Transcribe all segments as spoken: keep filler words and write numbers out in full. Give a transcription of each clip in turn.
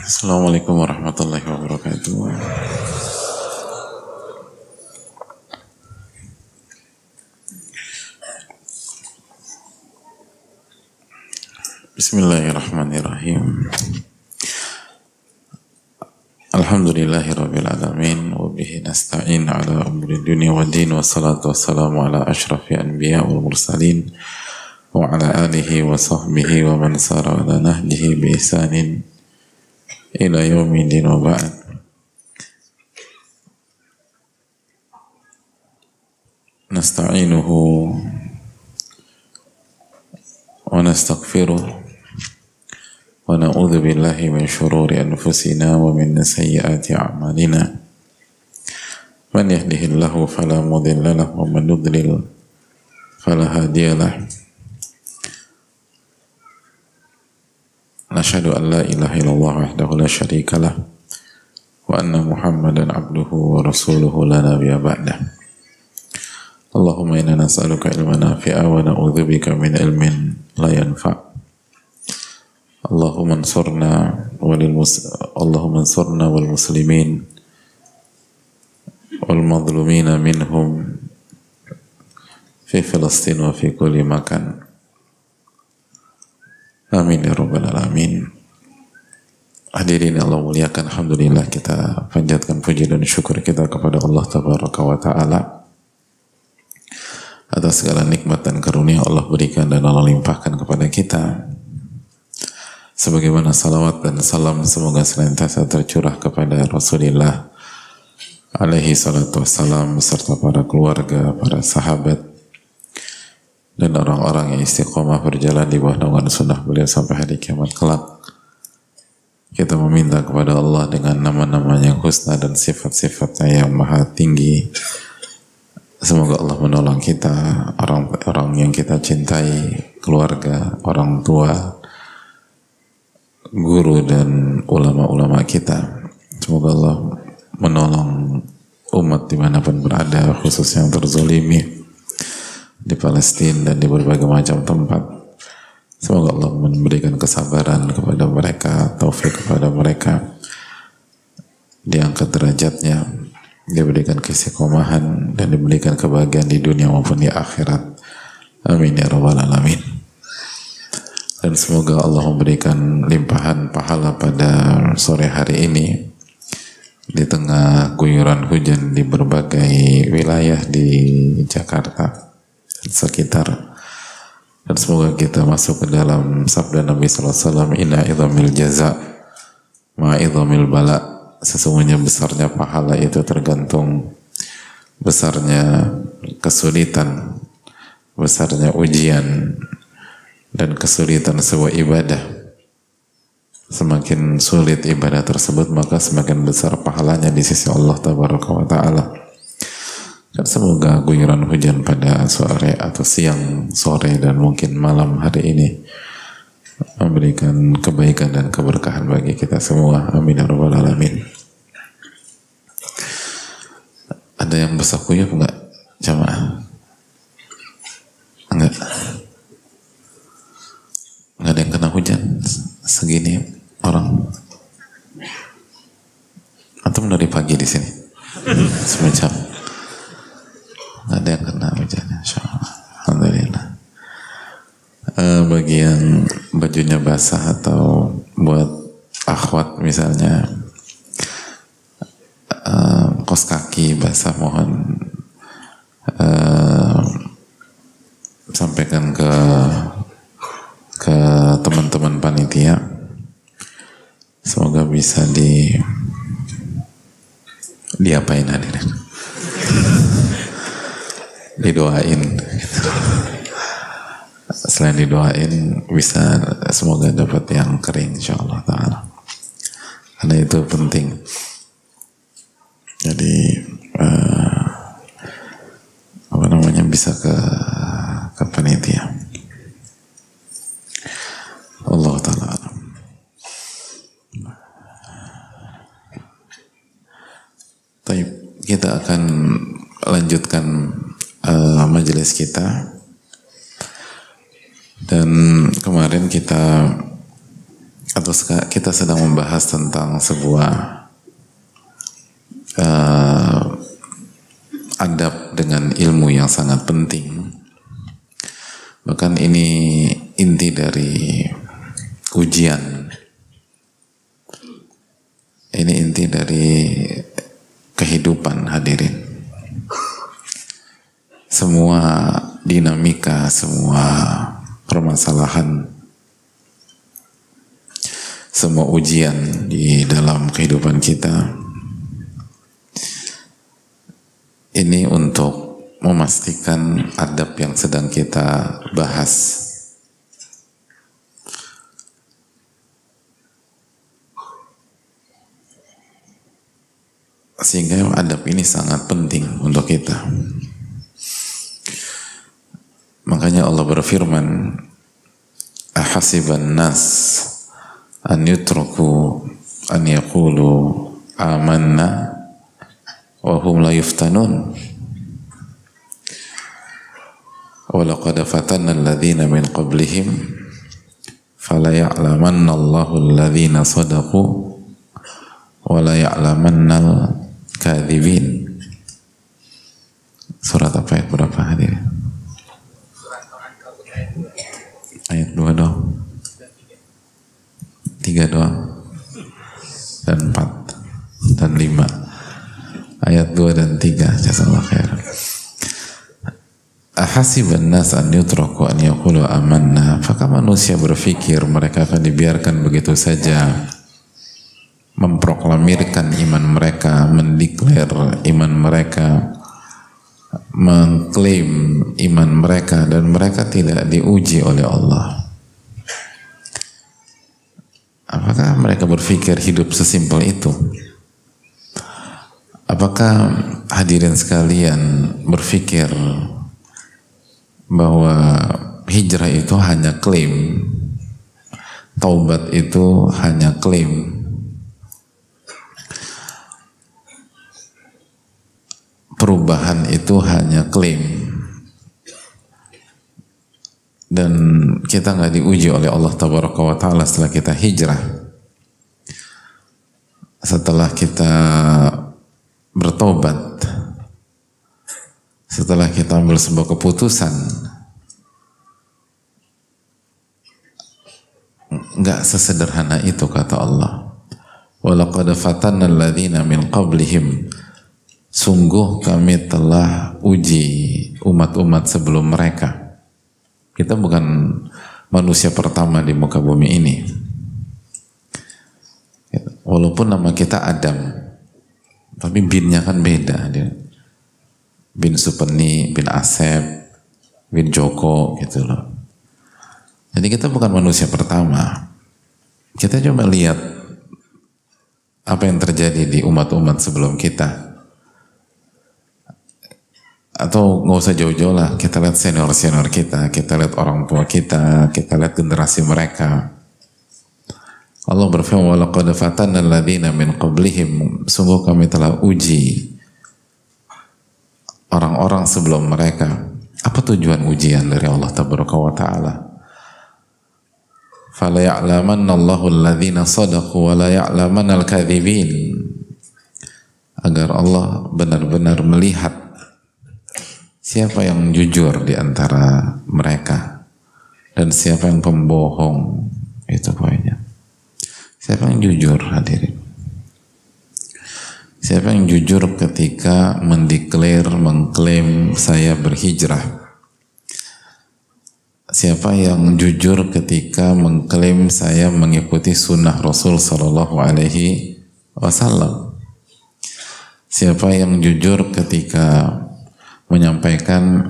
Assalamualaikum warahmatullahi wabarakatuh. Bismillahirrahmanirrahim. Alhamdulillahirabbil alamin wa bihi nasta'in ala umuri dunya waddin wassalatu wassalamu ala asyrafil anbiya wal mursalin wa ala alihi wa sahbihi wa man sara ala nahjihi bi ihsanin ila yaumiddin wa ba'd. Nasta'inuhu wa nastaghfiruh wa na'udzu billahi min syururi anfusina wa min sayyiati a'malina. Man yahdihillahu fala mudilla lahu wa man yudlil fala hadiya lahu. Nashhadu an la ilaha illallah wahdahu la syarika lah wa anna Muhammadan abduhu wa rasuluhu la nabiyya ba'dah. Allahumma inna nas'aluka ilman nafi'a wa na'udzubika min ilmin la yanfa'. Allahumma ansurna walil mus Allahumma ansurna wal muslimin wal madhlumina minhum fi Filastin wa fi kulli makan. Amin ya rabbal alamin. Hadirin Allah muliakan, alhamdulillah kita panjatkan puji dan syukur kita kepada Allah tabaraka wa taala atas segala nikmat dan karunia Allah berikan dan Allah limpahkan kepada kita. Sebagaimana salawat dan salam semoga senantiasa tercurah kepada Rasulullah alaihi salatu wassalam beserta para keluarga, para sahabat dan orang-orang yang istiqomah berjalan di bawah naungan sunnah beliau sampai hari kiamat kelak. Kita meminta kepada Allah dengan nama-namanya yang husna dan sifat-sifatnya yang maha tinggi. Semoga Allah menolong kita, orang-orang yang kita cintai, keluarga, orang tua, guru dan ulama-ulama kita. Semoga Allah menolong umat dimanapun berada, khususnya yang terzolimi di Palestina dan di berbagai macam tempat. Semoga Allah memberikan kesabaran kepada mereka, taufik kepada mereka, diangkat derajatnya, diberikan keistiqomahan dan diberikan kebahagiaan di dunia maupun di akhirat. Amin ya rabbal alamin. Dan semoga Allah memberikan limpahan pahala pada sore hari ini di tengah guyuran hujan di berbagai wilayah di Jakarta dan sekitar. Dan semoga kita masuk ke dalam sabda Nabi sallallahu alaihi wasallam, inna idhamil jaza ma'idhamil bala. Sesungguhnya besarnya pahala itu tergantung besarnya kesulitan, besarnya ujian dan kesulitan sebuah ibadah. Semakin sulit ibadah tersebut, maka semakin besar pahalanya di sisi Allah tabaraka wa ta'ala. Dan semoga guyuran hujan pada sore atau siang, sore dan mungkin malam hari ini memberikan kebaikan dan keberkahan bagi kita semua. Amin ya rabbal alamin. Ada yang basah kuyup enggak jamaah? Enggak. Enggak ada yang kena hujan segini orang. Antum dari pagi di sini. Semacam nggak ada yang kena hujan, insyaallah. Alhamdulillah. Uh, bagi yang bajunya basah atau buat akhwat misalnya uh, kos kaki basah, mohon uh, sampaikan ke ke teman-teman panitia, semoga bisa di diapain hadirin, didoain. Selain didoain, bisa semoga dapat yang kering insyaallah ta'ala, karena itu penting. Jadi uh, apa namanya, bisa ke ke panitia. Allah ta'ala. Baik, kita akan lanjutkan uh, majelis kita. Dan kemarin kita atau kita sedang membahas tentang sebuah uh, adab dengan ilmu yang sangat penting. Bahkan ini inti dari ujian. Ini inti dari kehidupan, hadirin. Semua dinamika, semua permasalahan, semua ujian di dalam kehidupan kita ini untuk memastikan adab yang sedang kita bahas sehingga adab ini sangat penting untuk kita. Makanya Allah berfirman, ahasiban nas an yutraku an yaqulu amanna wa hum la yuftanun wa laqad fatanna alladhina min qablihim fala ya'lamanna Allahu alladhina sadaqu wa la ya'lamanna al-kadhibin. Surat apa, ayat berapa hadirin? Ayat dua dong, tiga doang, dan empat, dan lima. Ayat dua dan tiga, jazakallahu khairan. Ahasiban nas an yutraku an yaqulu amanna. Apakah manusia berpikir mereka akan dibiarkan begitu saja memproklamirkan iman mereka, mendeklar iman mereka, mengklaim iman mereka, dan mereka tidak diuji oleh Allah? Apakah mereka berpikir hidup sesimpel itu? Apakah hadirin sekalian berpikir bahwa hijrah itu hanya klaim, taubat itu hanya klaim, perubahan itu hanya klaim, dan kita nggak diuji oleh Allah Tabaraka wa Ta'ala setelah kita hijrah, setelah kita bertobat, setelah kita ambil sebuah keputusan? Nggak sesederhana itu, kata Allah. Walaqad fatanna alladhina min qablihim. Sungguh kami telah uji umat-umat sebelum mereka. Kita bukan manusia pertama di muka bumi ini. Walaupun nama kita Adam, tapi binnya kan beda. Bin Supeni, bin Asep, bin Joko gitu loh. Jadi kita bukan manusia pertama. Kita coba lihat apa yang terjadi di umat-umat sebelum kita. Atau nggak usah jauh-jauh lah, kita lihat senior-senior kita, kita lihat orang tua kita, kita lihat generasi mereka. Allah berfirman, walaqad fatanna alladhina min qablihim. Sungguh kami telah uji orang-orang sebelum mereka. Apa tujuan ujian dari Allah Tabaraka wa Ta'ala? Fala ya'lamanna Allahu alladhina sadaqu wa la ya'lamanna al-kadhibin. Agar Allah benar-benar melihat siapa yang jujur di antara mereka dan siapa yang pembohong. Itu poinnya. Siapa yang jujur, hadirin? Siapa yang jujur ketika mendeklar, mengklaim saya berhijrah? Siapa yang jujur ketika mengklaim saya mengikuti sunnah Rasul Sallallahu Alaihi Wasallam? Siapa yang jujur ketika menyampaikan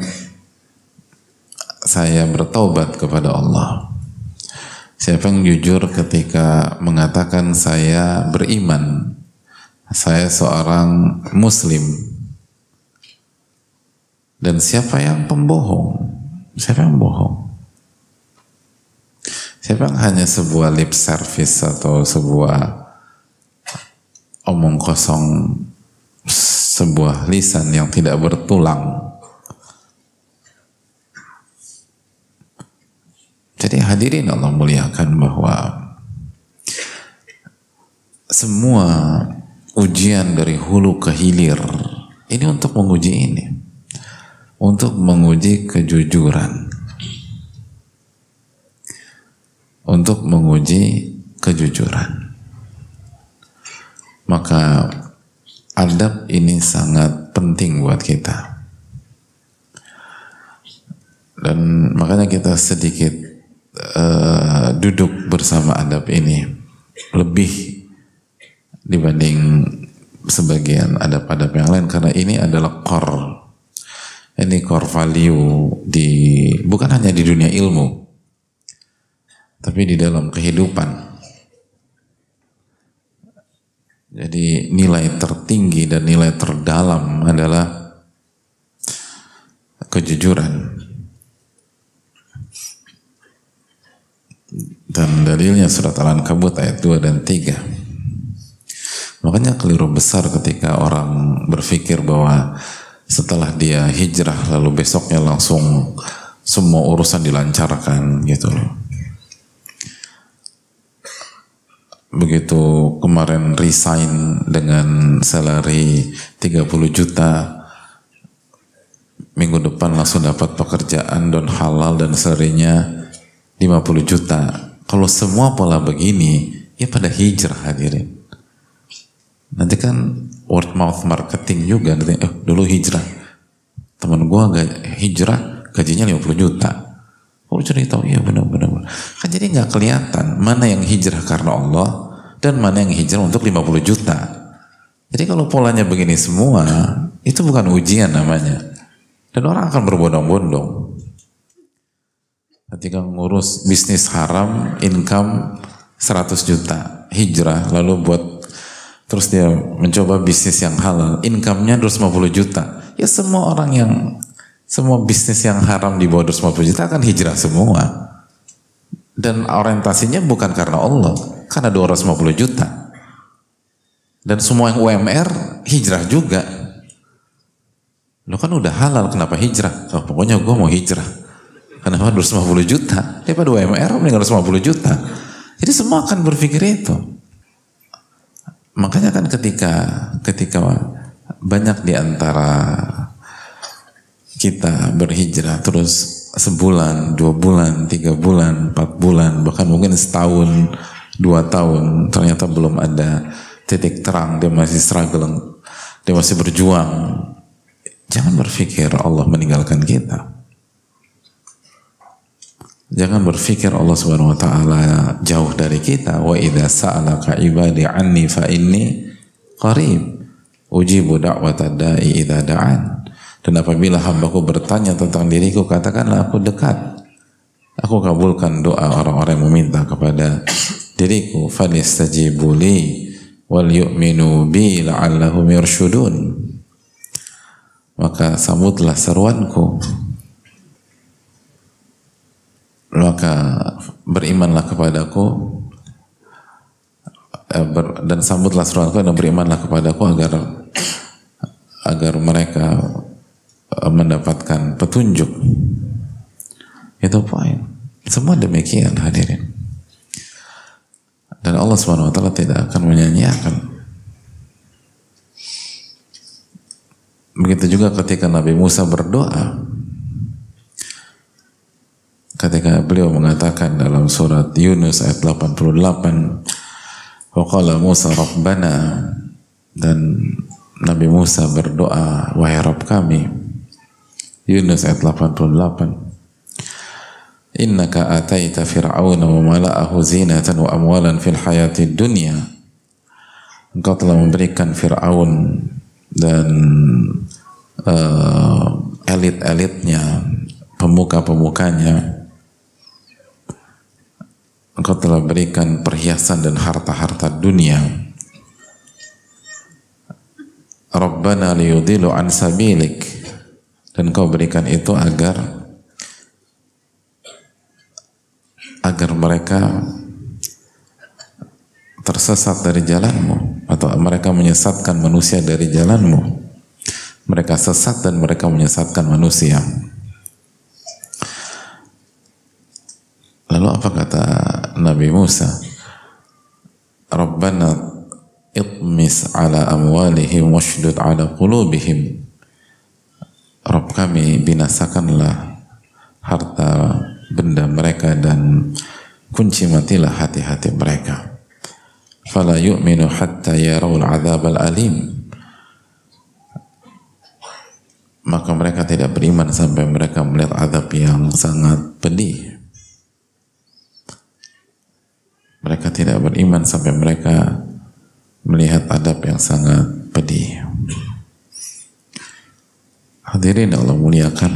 saya bertaubat kepada Allah? Siapa yang jujur ketika mengatakan saya beriman, saya seorang muslim? Dan siapa yang pembohong? Siapa yang bohong? Siapa yang hanya sebuah lip service atau sebuah omong kosong, sebuah lisan yang tidak bertulang? Jadi hadirin Allah muliakan, bahwa semua ujian dari hulu ke hilir ini untuk menguji ini, untuk menguji kejujuran, untuk menguji kejujuran. Maka adab ini sangat penting buat kita, dan makanya kita sedikit uh, duduk bersama adab ini lebih dibanding sebagian adab-adab yang lain, karena ini adalah core, ini core value di bukan hanya di dunia ilmu, tapi di dalam kehidupan. Jadi nilai tertinggi dan nilai terdalam adalah kejujuran. Dan dalilnya surat Al-Ankabut ayat dua dan tiga. Makanya keliru besar ketika orang berpikir bahwa setelah dia hijrah lalu besoknya langsung semua urusan dilancarkan gitu loh. Begitu kemarin resign dengan salary tiga puluh juta, minggu depan langsung dapat pekerjaan dan halal dan salary-nya lima puluh juta. Kalau semua pola begini, ya pada hijrah hadirin. Nanti kan word mouth marketing juga, nanti, eh dulu hijrah, teman gua gak hijrah gajinya lima puluh juta. Oh jadi tahu, iya benar-benar. Kan jadi nggak kelihatan mana yang hijrah karena Allah dan mana yang hijrah untuk lima puluh juta. Jadi kalau polanya begini semua, itu bukan ujian namanya. Dan orang akan berbondong-bondong. Ketika ngurus bisnis haram, income seratus juta, hijrah, lalu buat terus dia mencoba bisnis yang halal, income-nya dua ratus lima puluh juta. Ya semua orang yang semua bisnis yang haram di bawah dua ratus lima puluh juta akan hijrah semua. Dan orientasinya bukan karena Allah, karena dua ratus lima puluh juta. Dan semua yang U M R hijrah juga. Lo kan udah halal, kenapa hijrah? Oh, pokoknya gue mau hijrah. Kenapa dua ratus lima puluh juta? Daripada U M R mending dua ratus lima puluh juta. Jadi semua akan berpikir itu. Makanya kan ketika ketika banyak di antara kita berhijrah terus sebulan, dua bulan, tiga bulan, empat bulan, bahkan mungkin setahun, dua tahun, ternyata belum ada titik terang, dia masih struggling, dia masih berjuang. Jangan berpikir Allah meninggalkan kita. Jangan berpikir Allah Subhanahu wa taala jauh dari kita. Wa idza sa'alaka ibadi anni fa inni qarib ujibu da'watad da'i idza da'an. Dan apabila hambaku bertanya tentang diriku, katakanlah aku dekat. Aku kabulkan doa orang-orang yang meminta kepada diriku. Falistajibu li wal yu'minu bi la'allahum yarshudun. Maka sambutlah seruanku, maka berimanlah kepadaku, dan sambutlah seruanku dan berimanlah kepadaku agar agar mereka mendapatkan petunjuk. Itu poin. Semua demikian hadirin. Dan Allah Subhanahu wa taala tidak akan menyanyiakan. Begitu juga ketika Nabi Musa berdoa, ketika beliau mengatakan dalam surat Yunus ayat delapan puluh delapan, wa qala Musa Rabbana, dan Nabi Musa berdoa, wahai Rabb kami. Yunus ayat delapan puluh delapan, innaka ataita fir'auna wa mala'ahu zinatan wa amwalan fil hayati dunya. Engkau telah memberikan Fir'aun dan uh, elit-elitnya, pemuka-pemukanya, engkau telah berikan perhiasan dan harta-harta dunia. Rabbana liyudhilu an sabilik, dan engkau berikan itu agar agar mereka tersesat dari jalanmu, atau mereka menyesatkan manusia dari jalanmu. Mereka sesat dan mereka menyesatkan manusia. Lalu apa kata Nabi Musa? Rabbana itmis ala amwalihim washdud ala qulubihim. Rabb kami, binasakanlah harta benda mereka dan kunci matilah hati-hati mereka. Fala yu'minu hatta yarawul adzabal alim. Maka mereka tidak beriman sampai mereka melihat azab yang sangat pedih. Mereka tidak beriman sampai mereka melihat adab yang sangat pedih. Hadirin Allah muliakan.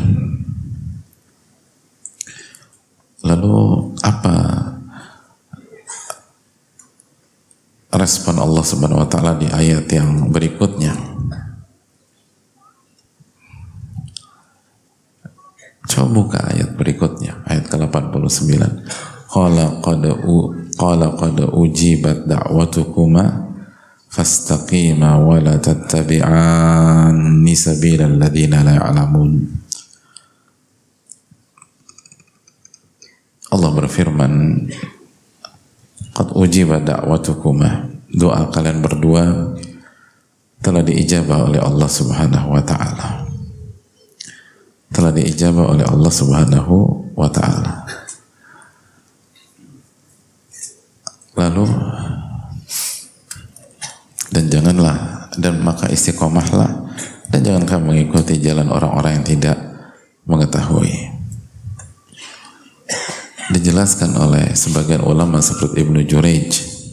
Lalu apa respon Allah Subhanahu wa taala di ayat yang berikutnya? Coba buka ayat berikutnya, ayat ke delapan puluh sembilan. Qala qad qala qad ujibat da'watukuma fastaqima wa la tattabi'anni sabilal ladzina la ya'lamun. Allah berfirman, qad ujibat da'watukuma, doa kalian berdua telah diijabah oleh Allah Subhanahu wa taala. Telah diijabah oleh Allah Subhanahu wa taala. Lalu dan janganlah dan maka istiqomahlah dan jangan kamu mengikuti jalan orang-orang yang tidak mengetahui. Dijelaskan oleh sebagian ulama seperti Ibnu Jurayj,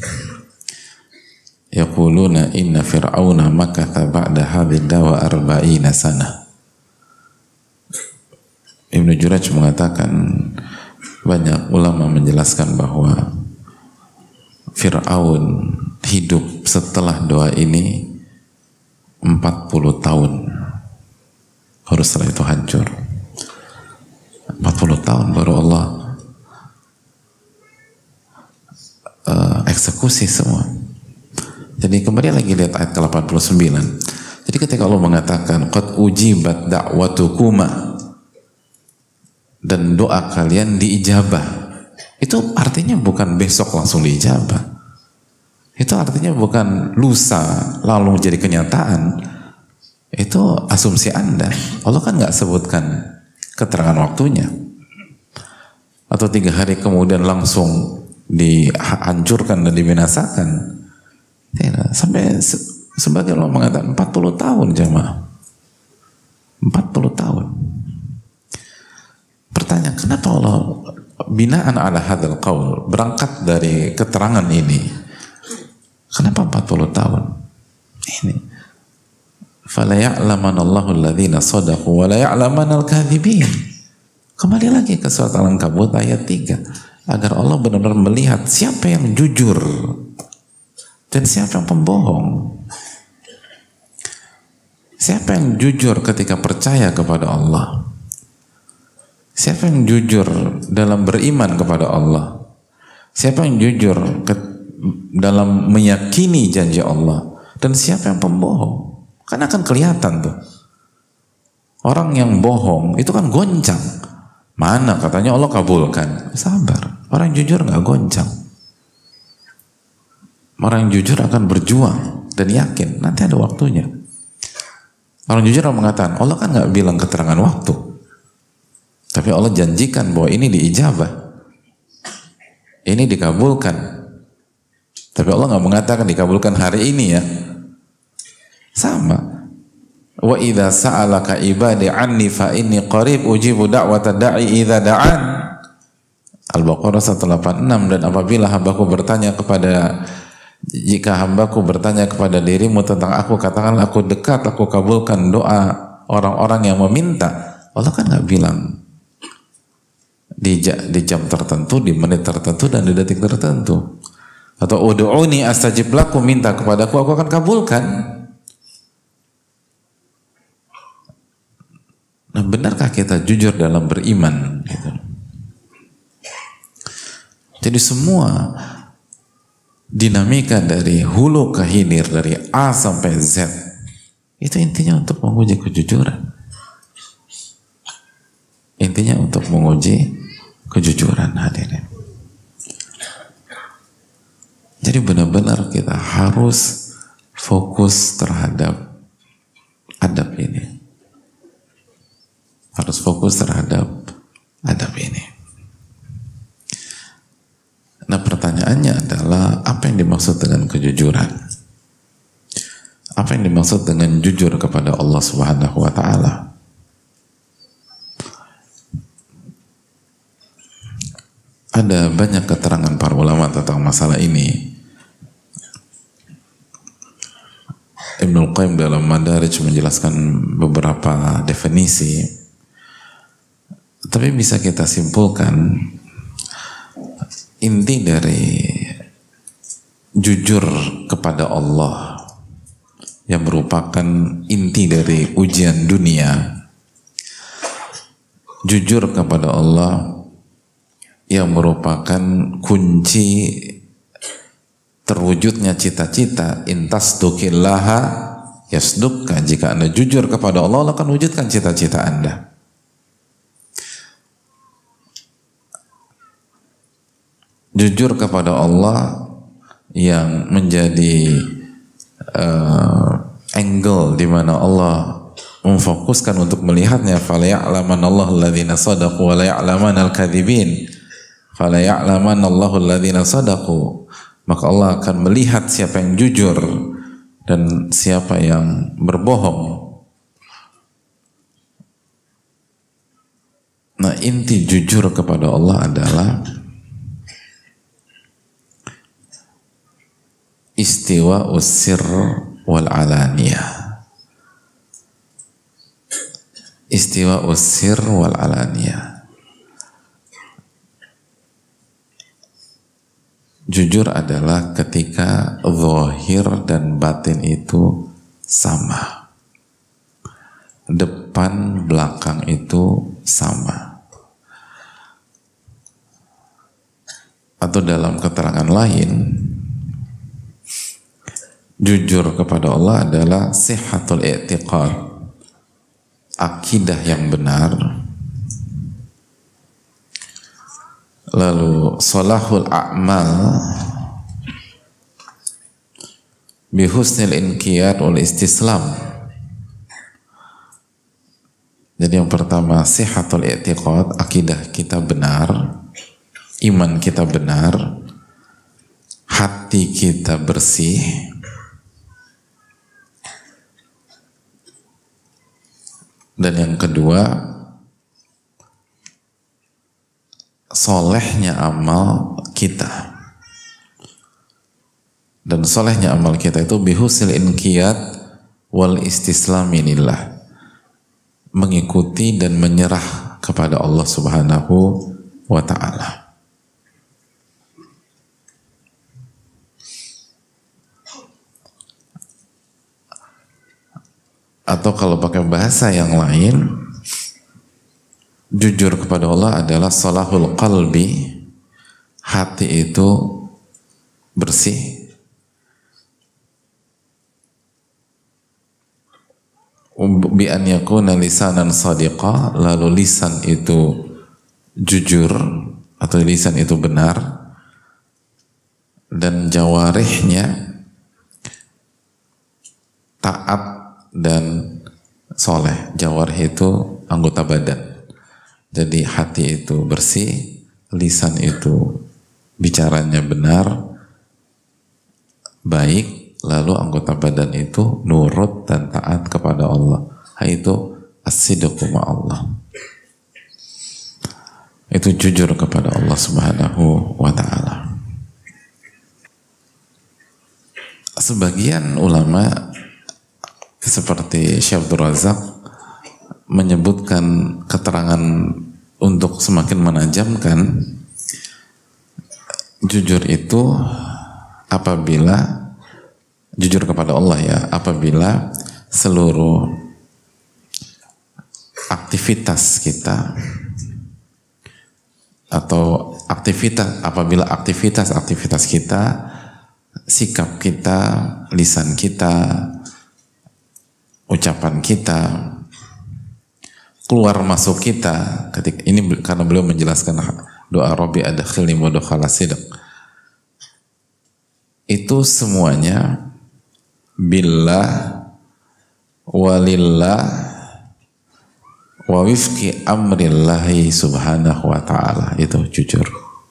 yaquluna inna fir'auna makatha ba'da hadhihi dawa arba'ina sana. Ibnu Jurayj mengatakan, banyak ulama menjelaskan bahwa Fir'aun hidup setelah doa ini empat puluh tahun, baru setelah itu hancur. Empat puluh tahun baru Allah uh, eksekusi semua. Jadi kembali lagi lihat ayat ke delapan puluh sembilan. Jadi ketika Allah mengatakan qad ujibat da'watukuma, dan doa kalian diijabah, itu artinya bukan besok langsung diijabah. Itu artinya bukan lusa lalu menjadi kenyataan. Itu asumsi Anda. Allah kan nggak sebutkan keterangan waktunya. Atau tiga hari kemudian langsung dihancurkan dan dibinasakan. Tidak. Sampai se sebagai Allah mengatakan empat puluh tahun jemaah. empat puluh tahun. Pertanyaan, kenapa Allah binaan ala hadzal qaul, berangkat dari keterangan ini, kenapa empat puluh tahun? Ini fala ya'lamanallahu alladhina shadaqu wa la ya'lamanal kadhibin. Kembali lagi ke surat Al-Ankabut ayat tiga, agar Allah benar-benar melihat siapa yang jujur dan siapa yang pembohong. Siapa yang jujur ketika percaya kepada Allah? Siapa yang jujur dalam beriman kepada Allah? Siapa yang jujur ke, dalam meyakini janji Allah? Dan siapa yang pembohong? Kan akan kelihatan tuh. Orang yang bohong itu kan goncang. Mana katanya Allah kabulkan? Sabar. Orang yang jujur nggak goncang. Orang yang jujur akan berjuang dan yakin nanti ada waktunya. Orang jujur akan mengatakan, Allah kan nggak bilang keterangan waktu. Tapi Allah janjikan bahwa ini diijabah, ini dikabulkan. Tapi Allah nggak mengatakan dikabulkan hari ini ya. Sama. Wa idza sa'alaka ibadi anni fa inni qarib ujibu da'wata da'i idza da'an. Al-Baqarah seratus delapan puluh enam. Dan apabila hambaku bertanya kepada jika hambaku bertanya kepada dirimu tentang aku, katakanlah aku dekat, aku kabulkan doa orang-orang yang meminta. Allah kan nggak bilang Di, di jam tertentu, di menit tertentu, dan di detik tertentu. Atau ud'uni astajib lakum, minta kepadaku, aku akan kabulkan. Nah, benarkah kita jujur dalam beriman? Gitu. Jadi semua dinamika dari hulu ke hilir, dari A sampai Z, itu intinya untuk menguji kejujuran. Intinya untuk menguji kejujuran, hadirin. Jadi benar-benar kita harus fokus terhadap adab ini. Harus fokus terhadap adab ini. Nah, pertanyaannya adalah apa yang dimaksud dengan kejujuran? Apa yang dimaksud dengan jujur kepada Allah Subhanahu wa taala? Ada banyak keterangan para ulama tentang masalah ini. Ibnul Qayyim dalam Madarij menjelaskan beberapa definisi, tapi bisa kita simpulkan inti dari jujur kepada Allah yang merupakan inti dari ujian dunia, jujur kepada Allah yang merupakan kunci terwujudnya cita-cita. Intas dukillaha yasdukka, jika Anda jujur kepada Allah, Allah akan wujudkan cita-cita Anda. Jujur kepada Allah yang menjadi uh, angle di mana Allah memfokuskan untuk melihatnya. Fala ya'lamanallahu alladhina sadaqu wa la ya'lamanal kadhibin. Fala ya'lamanallahu alladhina sadaqu. Maka Allah akan melihat siapa yang jujur dan siapa yang berbohong. Nah, inti jujur kepada Allah adalah istiwa usir wal alaniyah. Istiwa usir wal alaniyah. Jujur adalah ketika zahir dan batin itu sama. Depan belakang itu sama. Atau dalam keterangan lain, jujur kepada Allah adalah sihhatul i'tiqad, akidah yang benar. Lalu salahul a'mal bihusnil inqiyad wal istislam. Jadi yang pertama sihhatul i'tiqad, akidah kita benar, iman kita benar, hati kita bersih. Dan yang kedua, solehnya amal kita. Dan solehnya amal kita itu bihusil inqiyad wal istislami lillah, mengikuti dan menyerah kepada Allah Subhanahu wa ta'ala. Atau kalau pakai bahasa yang lain, jujur kepada Allah adalah salahul qalbi, hati itu bersih, bi an yakuna lisanan sadiqa, lalu lisan itu jujur atau lisan itu benar, dan jawarihnya taat dan soleh. Jawarih itu anggota badan. Jadi hati itu bersih, lisan itu bicaranya benar, baik, lalu anggota badan itu nurut dan taat kepada Allah. Itu as-sidqu ma'allah. Itu jujur kepada Allah Subhanahu wa ta'ala. Sebagian ulama seperti Syekh Abdul Razak menyebutkan keterangan untuk semakin menajamkan jujur itu apabila jujur kepada Allah ya, apabila seluruh aktivitas kita atau aktivitas apabila aktivitas-aktivitas kita, sikap kita, lisan kita, ucapan kita, keluar masuk kita, ketika ini karena beliau menjelaskan doa Rabbi adkhilni mudkhala sidq, itu semuanya billah walillah wa wifqi amrillahi subhanahu wa ta'ala. Itu jujur.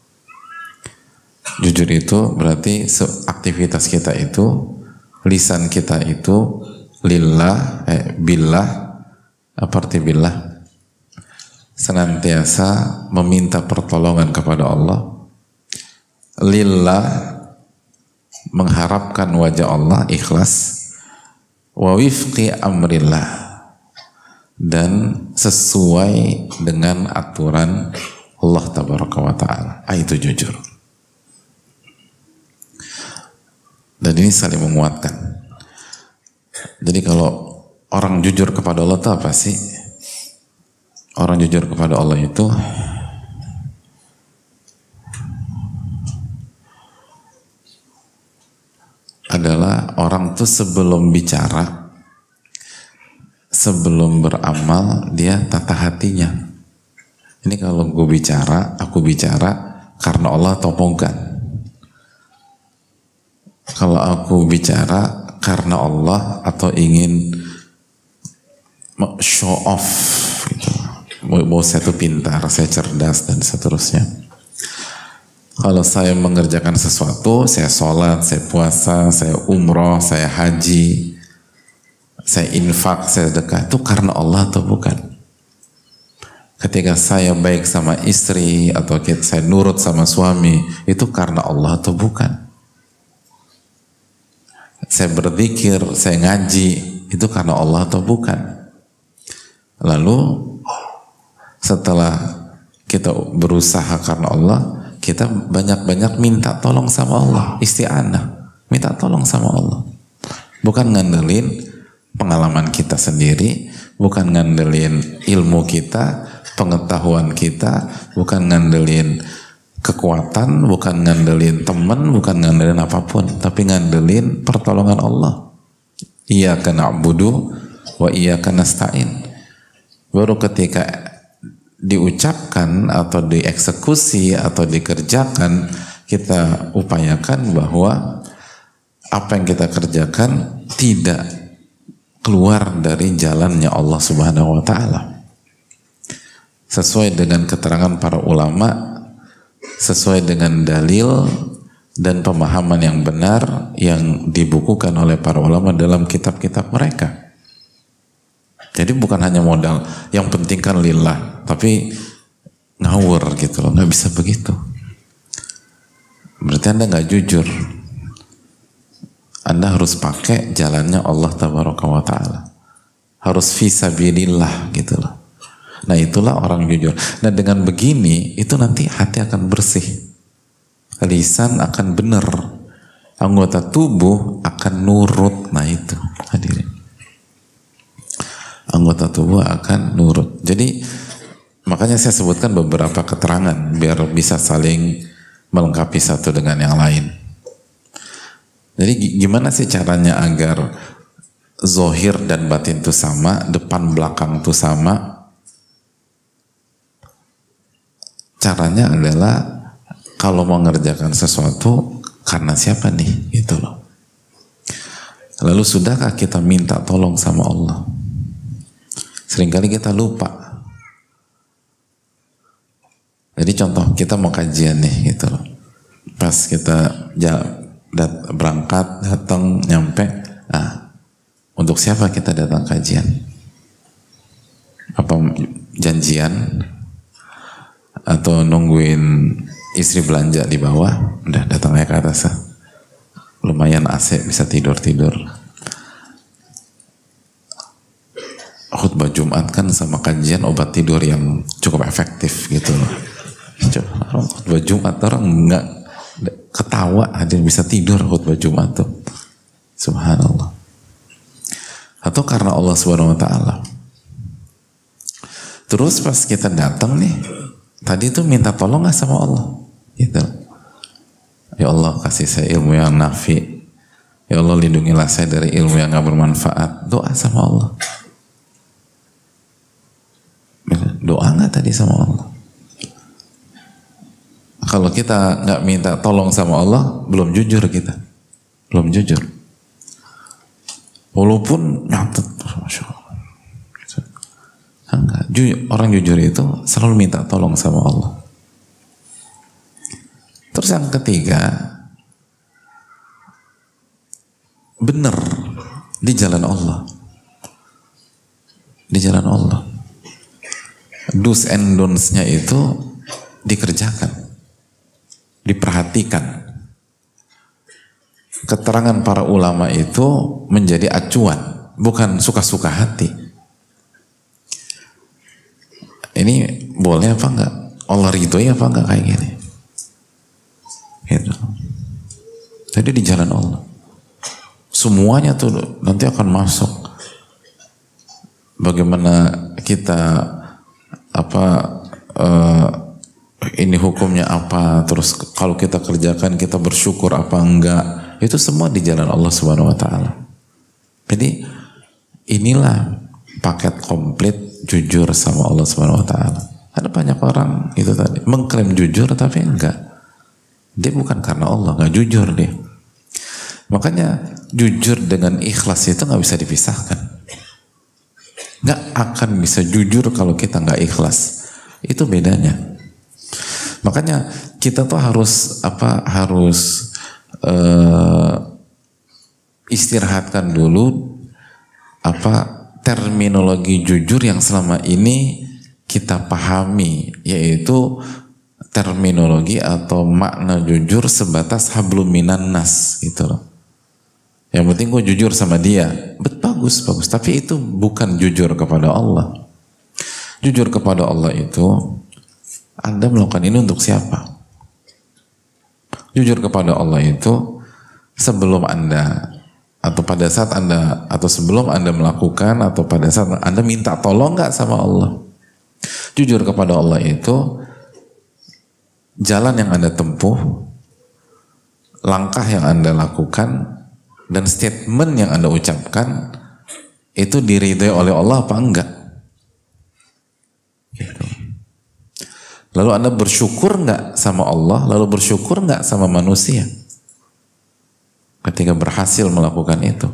Jujur itu berarti aktivitas kita itu, lisan kita itu lillah, eh, billah, apa arti billah? Senantiasa meminta pertolongan kepada Allah. Lillah, mengharapkan wajah Allah, ikhlas. Wa wifqi amrillah, dan sesuai dengan aturan Allah tabaraka wa ta'ala. Ah, itu jujur. Dan ini saling menguatkan. Jadi kalau orang jujur kepada Allah itu apa sih? Orang jujur kepada Allah itu adalah orang tuh sebelum bicara, sebelum beramal, dia tata hatinya. Ini kalau gue bicara, aku bicara karena Allah atau bukan? Kalau aku bicara karena Allah atau ingin show off gitu. Mau saya tuh pintar, saya cerdas dan seterusnya. Kalau saya mengerjakan sesuatu, saya sholat, saya puasa, saya umroh, saya haji, saya infak, saya sedekah, itu karena Allah atau bukan? Ketika saya baik sama istri atau saya nurut sama suami, itu karena Allah atau bukan? Saya berzikir, saya ngaji, itu karena Allah atau bukan? Lalu setelah kita berusaha karena Allah, kita banyak-banyak minta tolong sama Allah, isti'anah, minta tolong sama Allah. Bukan ngandelin pengalaman kita sendiri, bukan ngandelin ilmu kita, pengetahuan kita, bukan ngandelin kekuatan, bukan ngandelin teman, bukan ngandelin apapun, tapi ngandelin pertolongan Allah. Iyyaka na'budu wa iyyaka nasta'in. Baru ketika diucapkan atau dieksekusi atau dikerjakan, kita upayakan bahwa apa yang kita kerjakan tidak keluar dari jalannya Allah Subhanahu wa ta'ala. Sesuai dengan keterangan para ulama, sesuai dengan dalil dan pemahaman yang benar yang dibukukan oleh para ulama dalam kitab-kitab mereka. Jadi bukan hanya modal, yang penting kan lillah, tapi ngawur gitu loh, nggak bisa begitu. Berarti Anda nggak jujur. Anda harus pakai jalannya Allah tabaraka wa ta'ala. Harus fisabilillah gitu loh. Nah itulah orang jujur. Nah dengan begini itu nanti hati akan bersih, lisan akan benar, anggota tubuh akan nurut. Nah itu hadirin, anggota tubuh akan nurut. Jadi makanya saya sebutkan beberapa keterangan biar bisa saling melengkapi satu dengan yang lain. Jadi gimana sih caranya agar zohir dan batin itu sama, depan belakang itu sama? Caranya adalah kalau mau mengerjakan sesuatu karena siapa nih, gitu loh. Lalu sudahkah kita minta tolong sama Allah? Seringkali kita lupa. Jadi contoh kita mau kajian nih, gitu loh. Pas kita dat berangkat, datang, nyampe, ah, untuk siapa kita datang kajian? Apa janjian? Atau nungguin istri belanja di bawah, udah datang aja ke atas, lumayan A C bisa tidur-tidur. Khutbah Jumat kan sama kajian obat tidur yang cukup efektif gitu loh. Khutbah Jumat orang nggak ketawa, ada yang bisa tidur khutbah Jumat tuh, subhanallah. Atau karena Allah subhanahu wa ta'ala. Terus pas kita datang nih, tadi itu minta tolong gak sama Allah? Gitu. Ya Allah kasih saya ilmu yang nafi. Ya Allah lindungilah saya dari ilmu yang gak bermanfaat. Doa sama Allah. Doa gak tadi sama Allah? Kalau kita gak minta tolong sama Allah, belum jujur kita. Belum jujur. walaupun nyatet, masya Allah. Gitu. Enggak. Ju- orang jujur itu selalu minta tolong sama Allah. Terus yang ketiga, benar di jalan Allah, di jalan Allah. Do's and don'ts-nya itu dikerjakan, diperhatikan. Keterangan para ulama itu menjadi acuan, bukan suka-suka hati. Ini boleh apa enggak? Allah ridhoi apa enggak kayak gini? Gitu. Jadi di jalan Allah. Semuanya tuh nanti akan masuk. Bagaimana kita apa uh, ini hukumnya apa, terus kalau kita kerjakan kita bersyukur apa enggak, itu semua di jalan Allah Subhanahu wa taala. Jadi inilah paket komplit jujur sama Allah Subhanahu wa taala. Ada banyak orang itu tadi mengklaim jujur tapi enggak. Dia bukan karena Allah, enggak jujur dia. Makanya jujur dengan ikhlas itu nggak bisa dipisahkan. Nggak akan bisa jujur kalau kita nggak ikhlas. Itu bedanya. Makanya kita tuh harus apa? Harus uh, istirahatkan dulu apa terminologi jujur yang selama ini kita pahami, yaitu terminologi atau makna jujur sebatas hablum minan nas gitu loh. Yang penting gue jujur sama dia, bet bagus bagus. Tapi itu bukan jujur kepada Allah. Jujur kepada Allah itu, Anda melakukan ini untuk siapa? Jujur kepada Allah itu sebelum Anda atau pada saat Anda atau sebelum Anda melakukan atau pada saat Anda minta tolong nggak sama Allah. Jujur kepada Allah itu jalan yang Anda tempuh, langkah yang Anda lakukan, dan statement yang Anda ucapkan itu diridhai oleh Allah apa enggak? Gitu. Lalu Anda bersyukur enggak sama Allah, lalu bersyukur enggak sama manusia ketika berhasil melakukan itu.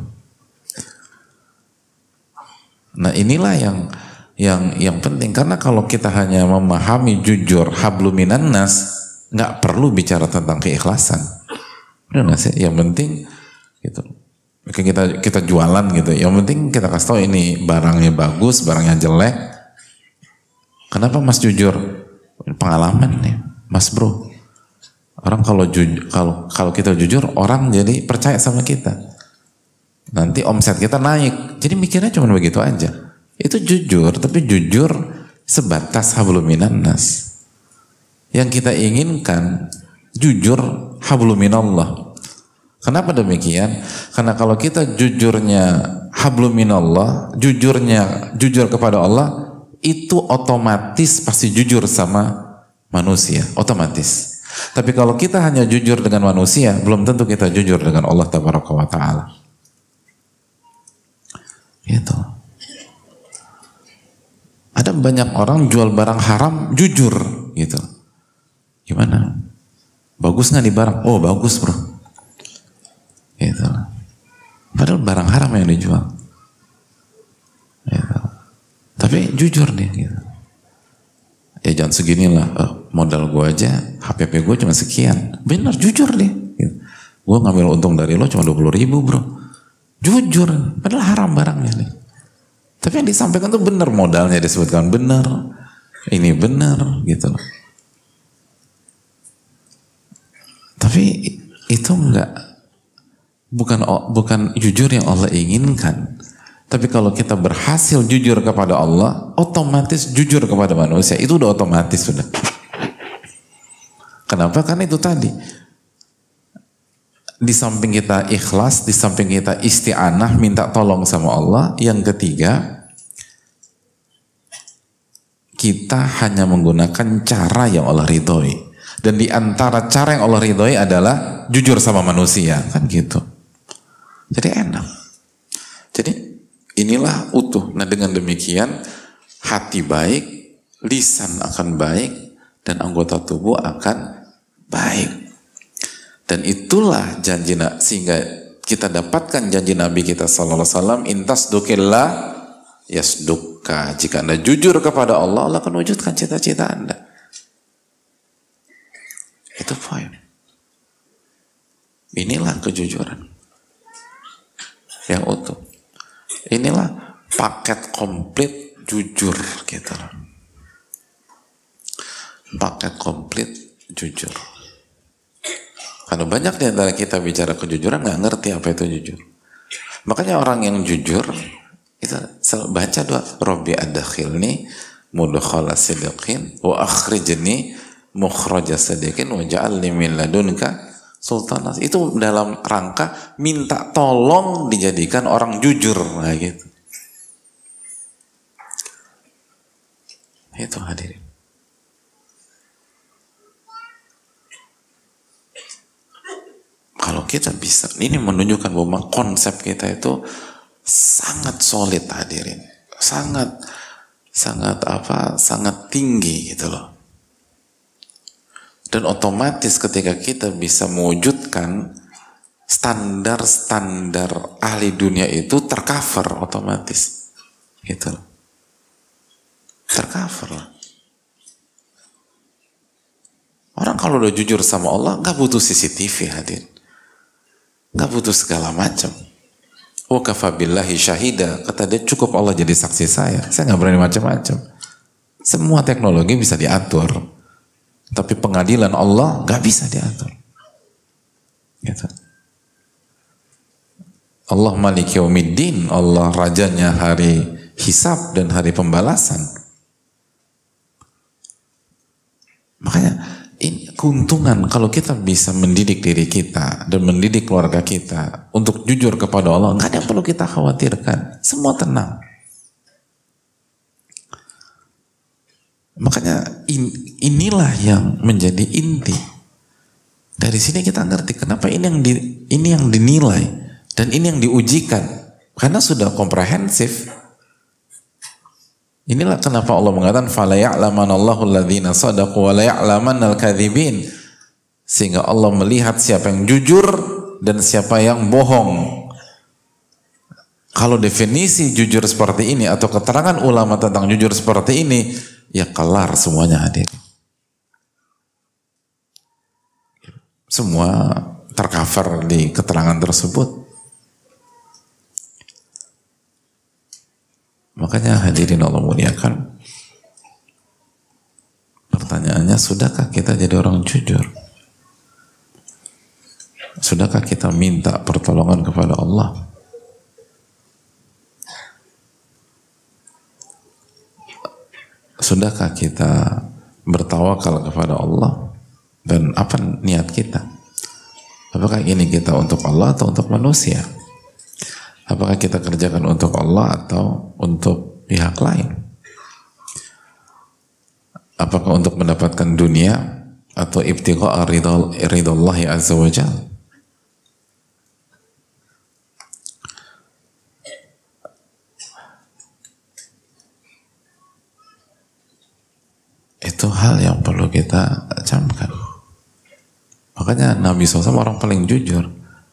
Nah inilah yang yang yang penting, karena kalau kita hanya memahami jujur hablum minan nas, nggak perlu bicara tentang keikhlasan. Benar nggak sih? Yang penting gitu. Kita kita jualan gitu. Yang penting kita kasih tahu ini barangnya bagus, barangnya jelek. Kenapa Mas jujur? Pengalaman nih, Mas Bro. Orang kalau jujur, kalau kalau kita jujur, orang jadi percaya sama kita. Nanti omset kita naik. Jadi mikirnya cuma begitu aja. Itu jujur, tapi jujur sebatas hablum minan nas. Yang kita inginkan jujur hablum minallah. Kenapa demikian? Karena kalau kita jujurnya hablum minallah, jujurnya jujur kepada Allah, itu otomatis pasti jujur sama manusia, otomatis. Tapi kalau kita hanya jujur dengan manusia, belum tentu kita jujur dengan Allah Tabaraka wa Ta'ala. Gitu. Ada banyak orang jual barang haram jujur gitu. Gimana? Bagus nggak nih barang? Oh bagus bro. Gitu. Padahal barang haram yang dijual. Gitu. Tapi jujur dia gitu. Ya jangan seginilah, eh, modal gue aja, H P P gue cuma sekian. Benar, jujur dia. Gitu. Gue ngambil untung dari lo cuma dua puluh ribu bro. Jujur, padahal haram barangnya nih. Tapi yang disampaikan tuh benar, modalnya disebutkan benar, ini benar gitu. Tapi itu enggak, bukan bukan jujur yang Allah inginkan. Tapi kalau kita berhasil jujur kepada Allah, otomatis jujur kepada manusia, itu udah otomatis sudah. Kenapa? Karena itu tadi, di samping kita ikhlas, di samping kita isti'anah, minta tolong sama Allah. Yang ketiga, kita hanya menggunakan cara yang Allah ridhoi. Dan di antara cara yang Allah ridhoi adalah jujur sama manusia, kan gitu. Jadi enak. Jadi inilah utuh. Nah dengan demikian hati baik, lisan akan baik, dan anggota tubuh akan baik. Dan itulah janji, sehingga kita dapatkan janji Nabi kita sallallahu alaihi wasallam, intas dukillah yasdukka. Jika Anda jujur kepada Allah, Allah akan wujudkan cita-cita Anda. Itu poin. Inilah kejujuran yang utuh. Inilah paket komplit jujur gitu. Paket komplit jujur. Karena banyak di antara kita bicara kejujuran nggak ngerti apa itu jujur. Makanya orang yang jujur itu baca doa Rabbi adkhilni mudkhala sidqin wa akhrijni mukhraja sidqin wa ja'alni min ladunka sultanan. Itu dalam rangka minta tolong dijadikan orang jujur, nah gitu. Itu hadirin. Kalau kita bisa, ini menunjukkan bahwa konsep kita itu sangat solid hadirin, sangat sangat apa, sangat tinggi gitu loh. Dan otomatis ketika kita bisa mewujudkan standar-standar ahli dunia itu tercover otomatis, gitu loh, tercover lah. Orang kalau udah jujur sama Allah nggak butuh C C T V hadirin. Gak butuh segala macam. Wa kafa billahi syahida, kata dia cukup Allah jadi saksi saya. Saya gak berani macam-macam. Semua teknologi bisa diatur, tapi pengadilan Allah gak bisa diatur. Gitu. Allah Maliki Yaumiddin, Allah rajanya hari hisab dan hari pembalasan. Makanya ini keuntungan kalau kita bisa mendidik diri kita dan mendidik keluarga kita untuk jujur kepada Allah, nggak ada yang perlu kita khawatirkan, semua tenang. Makanya in, inilah yang menjadi inti. Dari sini kita ngerti kenapa ini yang di, ini yang dinilai dan ini yang diujikan, karena sudah komprehensif. Inilah kenapa Allah mengatakan fala ya'lamanallahu alladhina shadaqu wa la ya'lamannal kadzibin, sehingga Allah melihat siapa yang jujur dan siapa yang bohong. Kalau definisi jujur seperti ini atau keterangan ulama tentang jujur seperti ini, ya kelar semuanya hadir. Semua tercover di keterangan tersebut. Makanya hadirin Allah muliakan, pertanyaannya, sudahkah kita jadi orang jujur? Sudahkah kita minta pertolongan kepada Allah? Sudahkah kita bertawakal kepada Allah? Dan apa niat kita? Apakah ini kita untuk Allah atau untuk manusia? Apakah kita kerjakan untuk Allah atau untuk pihak lain? Apakah untuk mendapatkan dunia atau ibtigha'a ridallahi azza wa jalla? Itu hal yang perlu kita camkan. Makanya Nabi shallallahu alaihi wasallam orang paling jujur.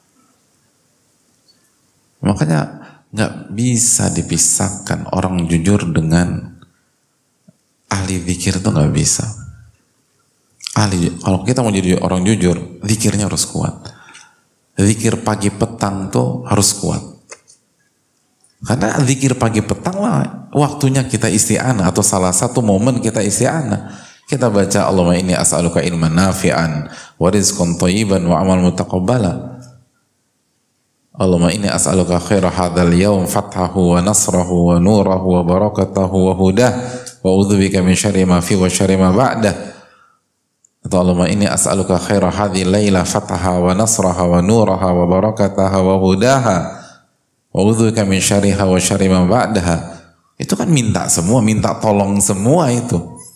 Makanya nggak bisa dipisahkan orang jujur dengan ahli zikir, itu nggak bisa. Ahli, kalau kita mau jadi orang jujur, zikirnya harus kuat. Zikir pagi petang tuh harus kuat. Karena zikir pagi petang lah waktunya kita isti'anah, atau salah satu momen kita isti'anah. Kita baca Allahumma inni as'aluka ilman nafi'an wa rizqan thayyiban wa amal mutaqabbala. Allahumma inni as'aluka khaira hadzal yaum fathahu wa nasrahu wa nurahu wa barakatahu wa hudah wa a'udzubika min syarri ma fi wa syarri ma ba'dah. Atau Allahumma inni as'aluka khaira hadzal laila fathaha wa nasraha wa nuraha wa barakataha wa hudaha wa a'udzubika min syarriha wa syarri ma ba'daha. Itu kan minta semua, minta tolong semua itu.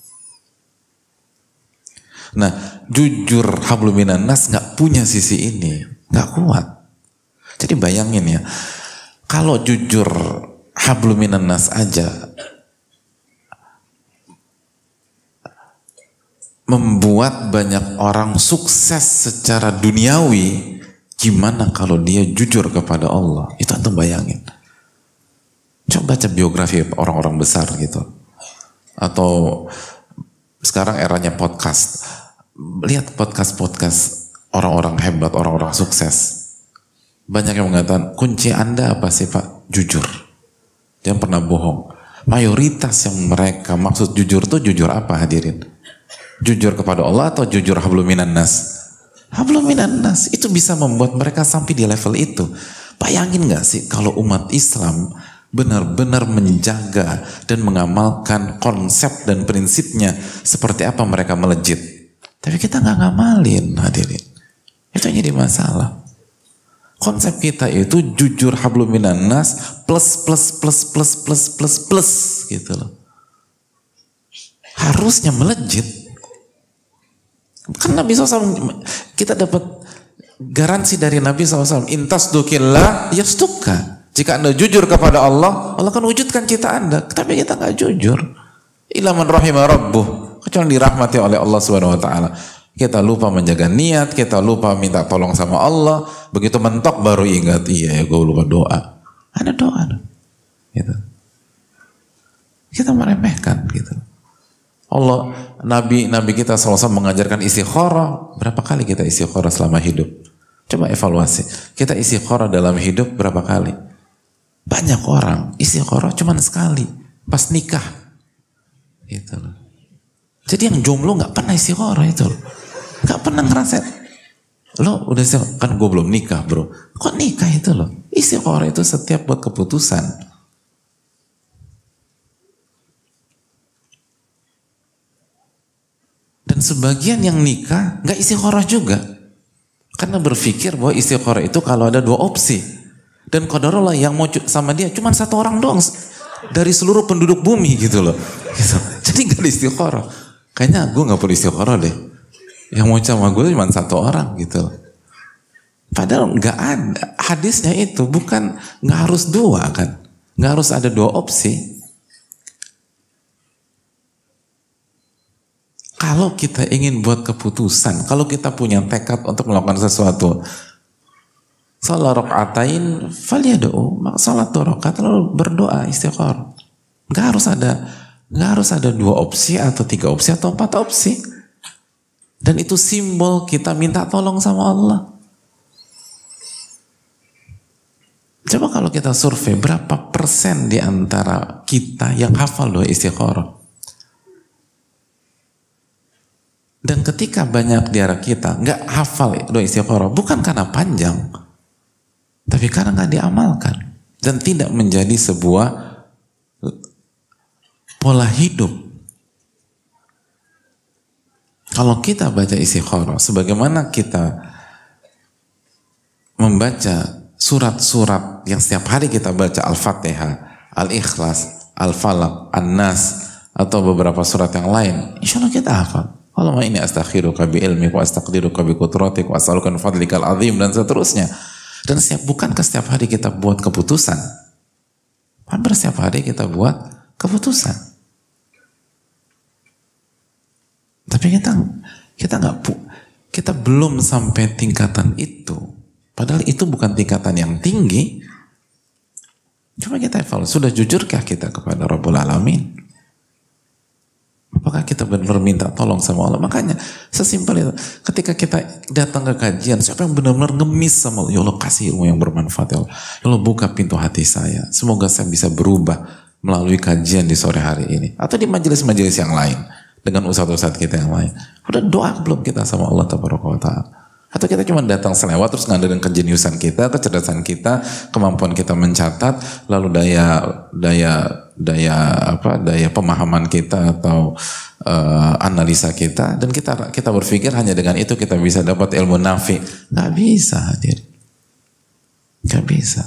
Nah, jujur hablum minan nas nggak punya sisi ini, nggak kuat. Jadi bayangin ya, kalau jujur hablum minan nas aja membuat banyak orang sukses secara duniawi, Gimana kalau dia jujur kepada Allah? Itu antum bayangin. Coba baca biografi orang-orang besar gitu. Atau sekarang eranya podcast. Lihat podcast-podcast orang-orang hebat, orang-orang sukses. Banyak yang mengatakan, kunci Anda apa sih Pak? Jujur. Jangan pernah bohong. Mayoritas yang mereka maksud jujur tuh jujur apa hadirin? Jujur kepada Allah atau jujur hablum minan nas? Hablum minan nas. Itu bisa membuat mereka sampai di level itu. Bayangin gak sih kalau umat Islam benar-benar menjaga dan mengamalkan konsep dan prinsipnya seperti apa mereka melejit. Tapi kita gak ngamalin hadirin. Itu yang jadi masalah. Konsep kita itu jujur hablum minan nas plus plus plus plus plus plus plus gitu loh. Harusnya melejit. Kan Nabi shallallahu alaihi wasallam kita dapat garansi dari Nabi shallallahu alaihi wasallam, intas dukillah yastuka. Jika Anda jujur kepada Allah, Allah akan wujudkan cita Anda. Tapi kita nggak jujur. Illa man rahimah rabbuh. Kecuali dirahmati oleh Allah Subhanahu wa taala. Kita lupa menjaga niat, kita lupa minta tolong sama Allah, begitu mentok baru ingat, iya ya gue lupa doa. Ada doa. Gitu. Kita meremehkan gitu. Allah, Nabi Nabi kita shallallahu alaihi wasallam mengajarkan istikharah. Berapa kali kita istikharah selama hidup? Coba evaluasi. Kita istikharah dalam hidup berapa kali? Banyak orang istikharah cuma sekali, pas nikah. Gitu loh. Jadi yang jomblo nggak pernah istikharah itu loh. Gak pernah ngerasain. Lo udah istiqorah, kan gue belum nikah bro. Kok nikah itu loh? Istiqorah itu setiap buat keputusan. Dan sebagian yang nikah gak istiqorah juga. Karena berpikir bahwa istiqorah itu kalau ada dua opsi. Dan qadarullah yang mau sama dia cuma satu orang doang. Dari seluruh penduduk bumi gitu loh. Gitu. Jadi gak ada istiqorah. Kayaknya gue gak perlu istiqorah deh. Yang mau sama gue cuma satu orang gitu. Padahal nggak ada hadisnya itu, bukan nggak harus dua kan, nggak harus ada dua opsi. Kalau kita ingin buat keputusan, kalau kita punya tekad untuk melakukan sesuatu, salat rakaatain falyad'u, salat dua rakaat lalu berdoa istighfar. Nggak harus ada nggak harus ada dua opsi atau tiga opsi atau empat opsi. Dan itu simbol kita minta tolong sama Allah. Coba kalau kita survei berapa persen di antara kita yang hafal doa istikharah. Dan ketika banyak di antara kita nggak hafal doa istikharah, bukan karena panjang, tapi karena nggak diamalkan dan tidak menjadi sebuah pola hidup. Kalau kita baca istikharah, sebagaimana kita membaca surat-surat yang setiap hari kita baca, Al-Fatihah, Al-Ikhlas, Al-Falaq, An-Nas, atau beberapa surat yang lain, insya Allah kita hafal. Allahumma inni astakhiruka bi ilmik wa astaqdiruka bi qudratik wa as'aluka min fadlikal azim, dan seterusnya. Dan setiap, bukankah setiap hari kita buat keputusan? Hampir setiap hari kita buat keputusan. Tapi kita kita nggak kita belum sampai tingkatan itu. Padahal itu bukan tingkatan yang tinggi. Cuma kita evaluasi, sudah jujurkah kita kepada Rabbul Alamin? Apakah kita benar-benar minta tolong sama Allah? Makanya sesimpel itu. Ketika kita datang ke kajian, siapa yang benar-benar ngemis sama Allah? Ya Allah, kasih ilmu yang bermanfaat ya Allah. Ya Allah, buka pintu hati saya. Semoga saya bisa berubah melalui kajian di sore hari ini. Atau di majelis-majelis yang lain. Dengan ustadz-ustadz kita yang lain. Udah doa belum kita sama Allah Tabaraka wa Ta'ala? Atau kita cuma datang selewat terus ngandelin kejeniusan kita, kecerdasan kita, kemampuan kita mencatat, lalu daya daya daya apa daya pemahaman kita atau uh, analisa kita, dan kita kita berpikir hanya dengan itu kita bisa dapat ilmu nafi. Nggak bisa hadir. Nggak bisa.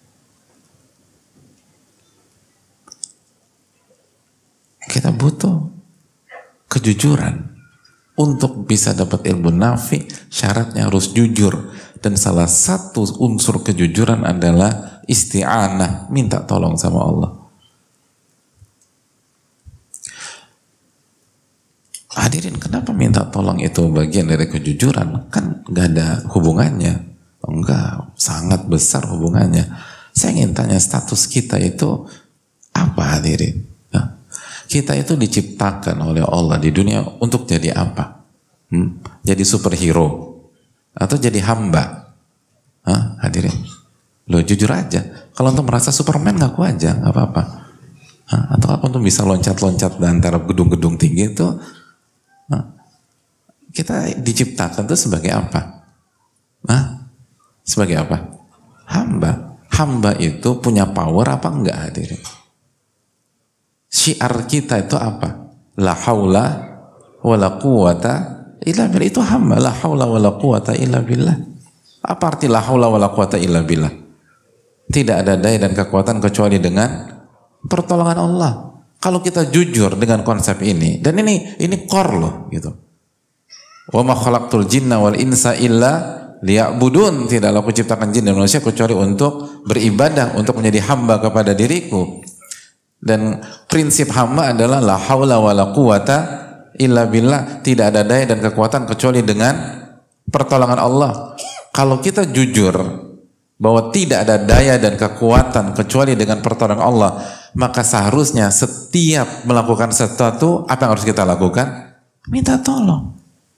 Kita butuh kejujuran. Untuk bisa dapat ilmu nafi, syaratnya harus jujur. Dan salah satu unsur kejujuran adalah isti'anah, minta tolong sama Allah. Hadirin, kenapa minta tolong itu bagian dari kejujuran? Kan gak ada hubungannya. Enggak, sangat besar hubungannya. Saya ingin tanya, status kita itu apa hadirin? Nah, kita itu diciptakan oleh Allah di dunia untuk jadi apa? Hmm? Jadi superhero atau jadi hamba? Hah, hadirin? Lo jujur aja, kalau untuk merasa Superman ngaku aja, nggak apa-apa. Hah? Atau apa untuk bisa loncat-loncat di antara gedung-gedung tinggi itu? Hah? Kita diciptakan itu sebagai apa? Hah? Sebagai apa? Hamba. Hamba itu punya power apa enggak hadirin? Syiar kita itu apa? La haula wa la quwata illa billah. Itu hamba. La haula wa la quwata illa billah. Apa arti la haula wa la quwata illa billah? Tidak ada daya dan kekuatan kecuali dengan pertolongan Allah. Kalau kita jujur dengan konsep ini, dan ini ini core loh gitu. Wa ma khalaqtul jinna wal insa illa liya'budun. Tidaklah aku ciptakan jin dan manusia kecuali untuk beribadah, untuk menjadi hamba kepada diriku. Dan prinsip hamba adalah la haula wa la quwata illa billah. Tidak ada daya dan kekuatan kecuali dengan pertolongan Allah. Kalau kita jujur bahwa tidak ada daya dan kekuatan kecuali dengan pertolongan Allah, maka seharusnya setiap melakukan sesuatu, apa yang harus kita lakukan? Minta tolong.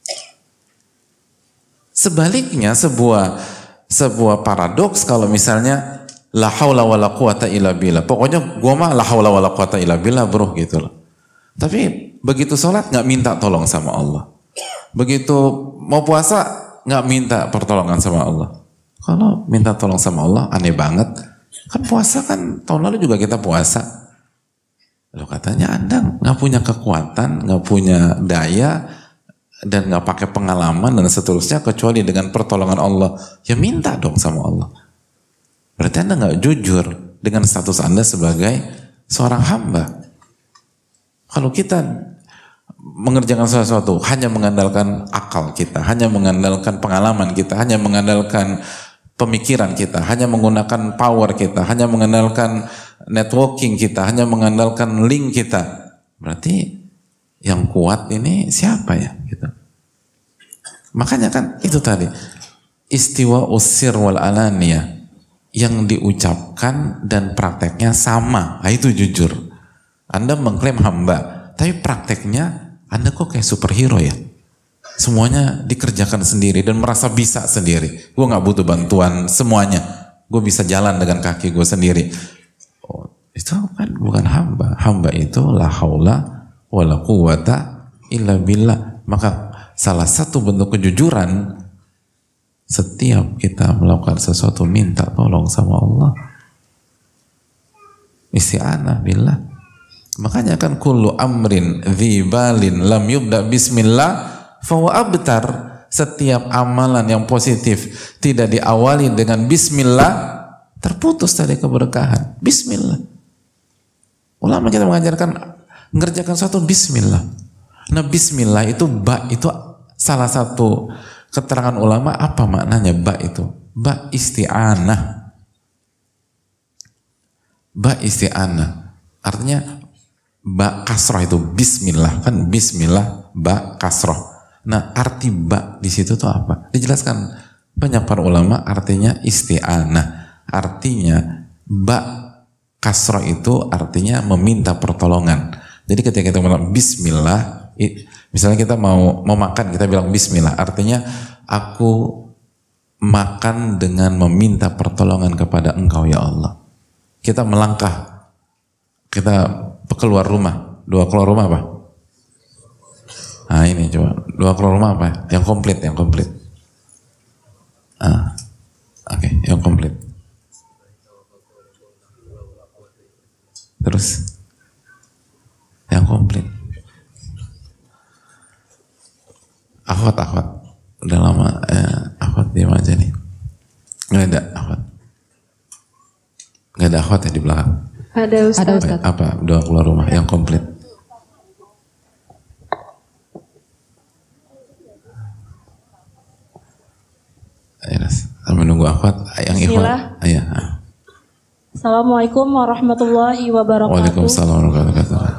Sebaliknya sebuah sebuah paradoks kalau misalnya la haula wala quwata illa billah. Pokoknya gua mah la haula wala quwata illa billah bro gitu loh. Tapi begitu sholat nggak minta tolong sama Allah. Begitu mau puasa nggak minta pertolongan sama Allah. Kalau minta tolong sama Allah aneh banget. Kan puasa kan tahun lalu juga kita puasa. Lalu katanya Anda nggak punya kekuatan, nggak punya daya, dan nggak pakai pengalaman dan seterusnya kecuali dengan pertolongan Allah. Ya minta dong sama Allah. Berarti Anda nggak jujur dengan status Anda sebagai seorang hamba. Kalau kita mengerjakan sesuatu hanya mengandalkan akal kita, hanya mengandalkan pengalaman kita, hanya mengandalkan pemikiran kita, hanya menggunakan power kita, hanya mengandalkan networking kita, hanya mengandalkan link kita, berarti yang kuat ini siapa ya? Gitu. Makanya kan itu tadi istiwa usir wal alaniyah, yang diucapkan dan prakteknya sama. Nah, itu jujur. Anda mengklaim hamba, tapi prakteknya Anda kok kayak superhero ya? Semuanya dikerjakan sendiri dan merasa bisa sendiri. Gue nggak butuh bantuan semuanya. Gue bisa jalan dengan kaki gue sendiri. Oh, itu kan bukan hamba. Hamba itu la haula wala quwata illa billah. Maka salah satu bentuk kejujuran, setiap kita melakukan sesuatu minta tolong sama Allah. Isti'anah billah. Makanya kan kullu amrin dzibalin lam yubda bismillah fahuwa abtar. Setiap amalan yang positif tidak diawali dengan bismillah, terputus dari keberkahan. Bismillah. Ulama kita mengajarkan mengerjakan suatu bismillah. Nah, bismillah itu ba itu salah satu keterangan ulama. Apa maknanya ba itu? Ba isti'anah. Ba isti'anah. Artinya ba kasroh itu bismillah, kan bismillah ba kasroh. Nah, arti ba di situ tuh apa? Dijelaskan banyak para ulama, artinya isti'anah. Artinya ba kasroh itu artinya meminta pertolongan. Jadi ketika kita bilang bismillah, misalnya kita mau mau makan, kita bilang bismillah, artinya aku makan dengan meminta pertolongan kepada Engkau ya Allah. Kita melangkah, kita keluar rumah, doa keluar rumah apa? Nah ini coba, doa keluar rumah apa? Yang komplit, yang komplit. Ah, oke, okay, yang komplit. Terus, yang komplit. Akhwat, akhwat. Udah lama, eh, akhwat diam aja nih. Nggak ada akhwat. Nggak ada akhwat ya di belakang. Ada Ustaz. Ada Ustaz. Apa? Doa keluar rumah yang komplit. Ayo, menunggu akhwat yang ikhwan. Ayo. Assalamualaikum warahmatullahi wabarakatuh. Waalaikumsalam warahmatullahi wabarakatuh.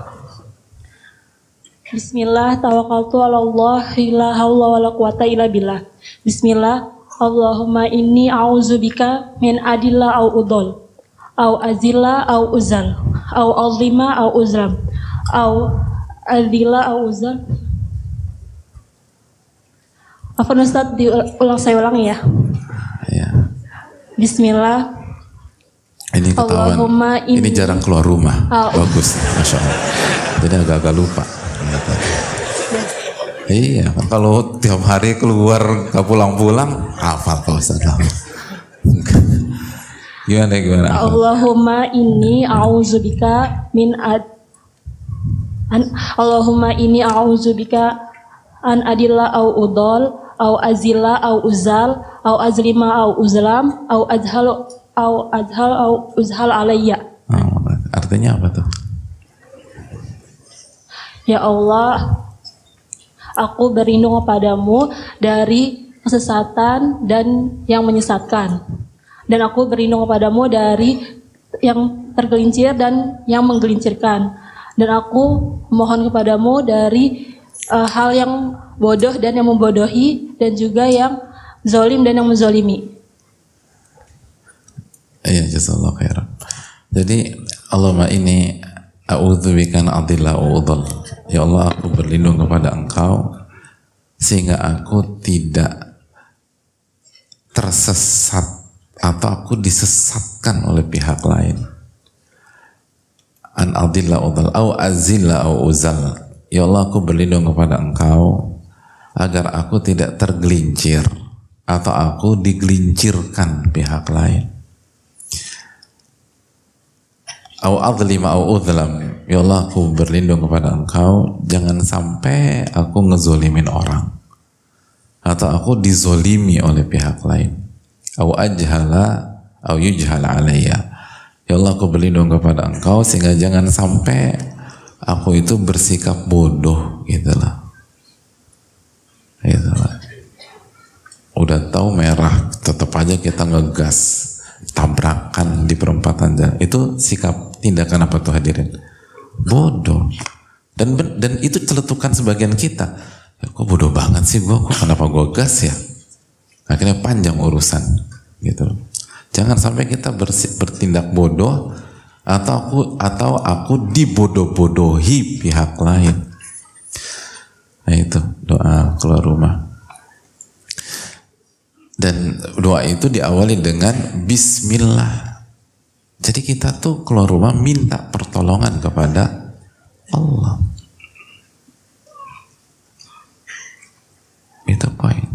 Bismillah, tawakkaltu ala Allah, la haula wala quwata illa billah. Bismillah, Allahumma inni a'udzubika min adilla au udol au azilla au uzal au azlima au uzlam au adilla au uzal. Apa Ustaz, diulang, saya ulang ya. Ya. Bismillah. Ini ketahuan. Ini, ini jarang keluar rumah. Oh. Bagus, masya Allah. Jadi agak-agak lupa. Iya, kalau tiap hari keluar gak pulang-pulang, hafal Pak Ustaz. Gimana gimana? Allahumma inni a'udzubika min ad an, Allahumma inni a'udzubika an adilla au udol au azilla au uzal au azlima au uzlam au adhal au adhal au uzhal alayya. Oh, artinya apa tuh? Ya Allah, aku berlindung kepadamu dari kesesatan dan yang menyesatkan. Dan aku berlindung kepadamu dari yang tergelincir dan yang menggelincirkan. Dan aku mohon kepadamu dari uh, hal yang bodoh dan yang membodohi, dan juga yang zalim dan yang menzalimi. Iya, jazakallahu khairan. Jadi Allahumma ini a'udzubika an adilla wa udhal. Ya Allah, aku berlindung kepada Engkau sehingga aku tidak tersesat atau aku disesatkan oleh pihak lain. An adilla udhal au azilla au uzal. Ya Allah, aku berlindung kepada Engkau agar aku tidak tergelincir atau aku digelincirkan pihak lain. Au adlima au udhlam. Ya Allah, aku berlindung kepada Engkau jangan sampai aku ngezolimin orang atau aku dizolimi oleh pihak lain. Au ajhala au yujhala alayya. Ya Allah, aku berlindung kepada Engkau sehingga jangan sampai aku itu bersikap bodoh gitulah. Gitulah. Udah tahu merah tetap aja kita ngegas, tabrakan di perempatan jalan. Itu sikap tindakan apa tuh hadirin? Bodoh. Dan dan itu celetukan sebagian kita. Ya, kok bodoh banget sih gua, kok kenapa gua gas ya? Akhirnya panjang urusan gitu. Jangan sampai kita bertindak bodoh atau aku atau aku dibodoh-bodohi pihak lain. Nah itu doa keluar rumah. Dan doa itu diawali dengan Bismillah. Jadi kita tuh keluar rumah minta pertolongan kepada Allah. Itu poin.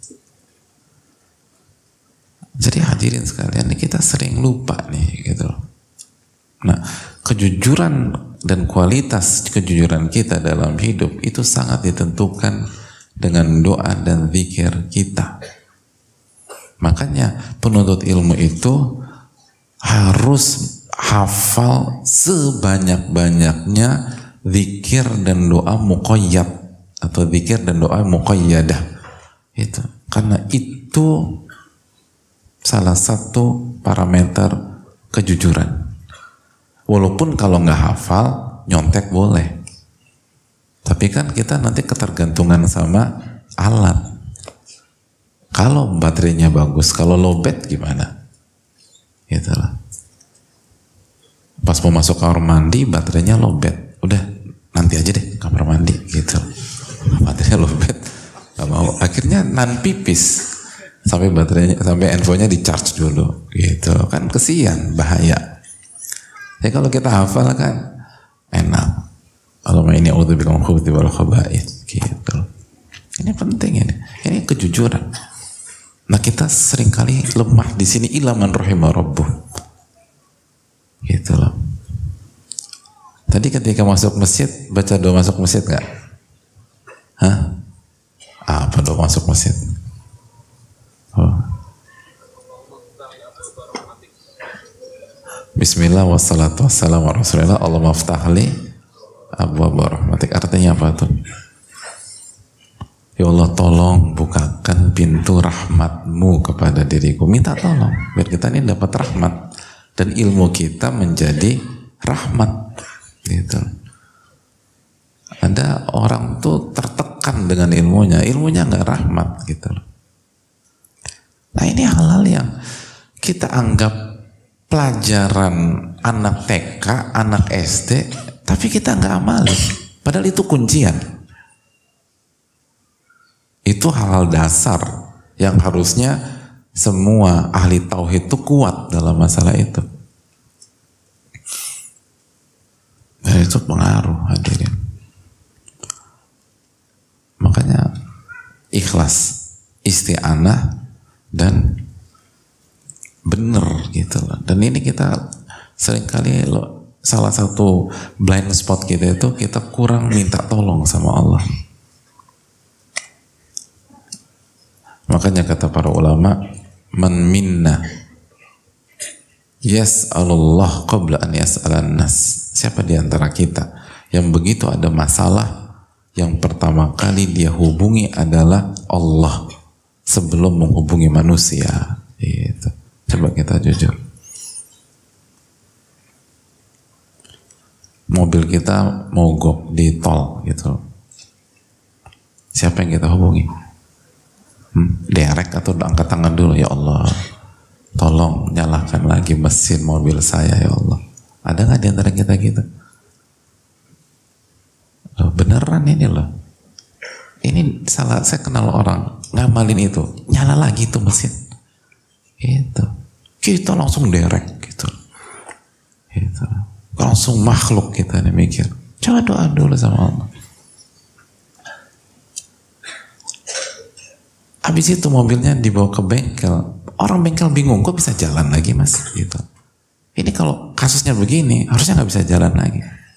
Jadi hadirin sekalian, kita sering lupa nih gitu loh. Nah, kejujuran dan kualitas kejujuran kita dalam hidup itu sangat ditentukan dengan doa dan zikir kita. Makanya penuntut ilmu itu harus hafal sebanyak-banyaknya zikir dan doa muqayyad atau zikir dan doa muqayyadah. Itu karena itu salah satu parameter kejujuran. Walaupun kalau nggak hafal nyontek boleh, tapi kan kita nanti ketergantungan sama alat. Kalau baterainya bagus, kalau lowbat gimana? Gitulah. Pas mau masuk kamar mandi, baterainya lowbat. Udah, nanti aja deh kamar mandi, gitu. Baterainya lowbat, gak mau. Akhirnya nan pipis sampai baterainya, sampai handphonenya di charge dulu, gitu. Kan kesian, bahaya. Jadi kalau kita hafal kan enak. Allahumma inni a'udzubika min khubuthi wal khaba'ith, gitu. Ini penting ini. Ini kejujuran. Nah kita seringkali lemah di sini, illa man rahimah rabbuh. Gitu loh. Tadi ketika masuk masjid, baca doa masuk masjid nggak? Hah? Apa doa masuk masjid? Oh. Bismillah wassalatu wassalamu ala rasulillah Allahumma aftahli abwaaba rahmatik. Artinya apa tuh? Ya Allah, tolong bukakan pintu rahmatmu kepada diriku. Minta tolong biar kita ini dapat rahmat dan ilmu kita menjadi rahmat, gitu. Ada orang tuh tertekan dengan ilmunya, ilmunya nggak rahmat, gitu. Nah ini hal-hal yang kita anggap pelajaran anak T K, anak S D, tapi kita nggak amalin. Padahal itu kuncian. Itu hal-hal dasar yang harusnya semua ahli tauhid itu kuat dalam masalah itu. Dan itu pengaruh hadirin. Makanya ikhlas, isti'anah, dan bener gitu loh. Dan ini kita seringkali loh, salah satu blind spot kita itu kita kurang minta tolong sama Allah. Makanya kata para ulama, man minna yas'alullah qabla an yas'alan nas. Siapa di antara kita yang begitu ada masalah, yang pertama kali dia hubungi adalah Allah sebelum menghubungi manusia. Gitu. Coba kita jujur. Mobil kita mogok di tol gitu. Siapa yang kita hubungi? Hmm, derek atau angkat tangan dulu, ya Allah tolong nyalakan lagi mesin mobil saya ya Allah. Ada nggak di antara kita gitu? Loh, beneran ini loh. Ini salah, saya kenal orang ngamalin itu, nyala lagi tuh mesin. Gitu. Kita langsung derek gitu. Gitu. Langsung makhluk kita nih mikir. Coba doa dulu sama Allah. Habis itu mobilnya dibawa ke bengkel. Orang bengkel bingung, kok bisa jalan lagi mas? Gitu. Ini kalau kasusnya begini, harusnya nggak bisa jalan lagi.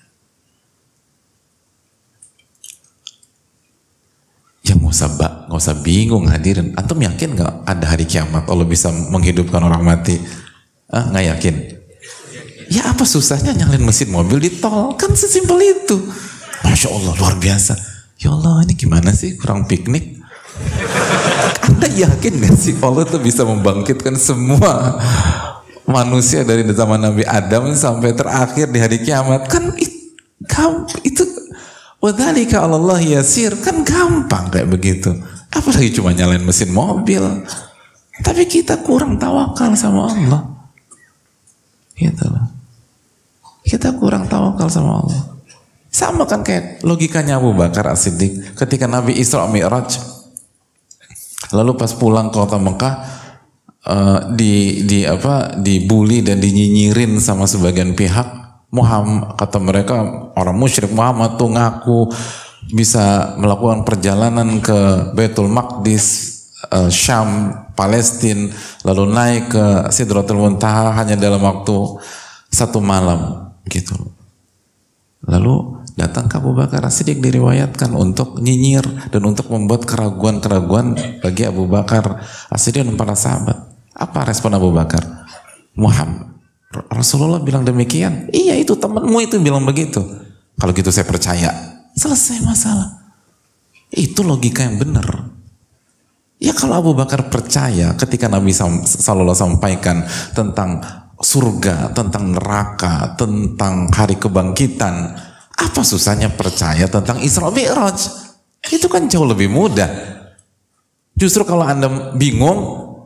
Ya nggak usah, nggak usah bingung hadirin. Antum yakin nggak ada hari kiamat Allah bisa menghidupkan orang mati? Ah, nggak yakin? Ya apa susahnya nyalain mesin mobil di tol? Kan sesimpel itu. Masya Allah, luar biasa. Ya Allah, ini gimana sih? Kurang piknik. Anda yakin gak sih Allah tuh bisa membangkitkan semua manusia dari zaman Nabi Adam sampai terakhir di hari kiamat? Kan it, itu wadzalika 'ala Allah yasir, kan gampang kayak begitu. Apalagi cuma nyalain mesin mobil. Tapi kita kurang tawakal sama Allah. Gitu loh. Kita kurang tawakal sama Allah. Sama kan kayak logikanya Abu Bakar As-Siddiq ketika Nabi Isra Mi'raj. Lalu pas pulang ke kota Mekah uh, di di apa dibully dan dinyinyirin sama sebagian pihak. Muhammad, kata mereka orang musyrik, Muhammad tuh ngaku bisa melakukan perjalanan ke Baitul Maqdis, uh, Syam, Palestina, lalu naik ke Sidratul Muntaha hanya dalam waktu satu malam gitu. Lalu datang ke Abu Bakar As-Siddiq diriwayatkan untuk nyinyir dan untuk membuat keraguan-keraguan bagi Abu Bakar As-Siddiq dan para sahabat. Apa respon Abu Bakar? Muhammad, Rasulullah bilang demikian. Iya, itu temanmu itu bilang begitu. Kalau gitu saya percaya. Selesai masalah. Itu logika yang benar. Ya kalau Abu Bakar percaya ketika Nabi sallallahu alaihi wasallam sampaikan tentang surga, tentang neraka, tentang hari kebangkitan, apa susahnya percaya tentang Isra Mi'raj? Itu kan jauh lebih mudah. Justru kalau Anda bingung,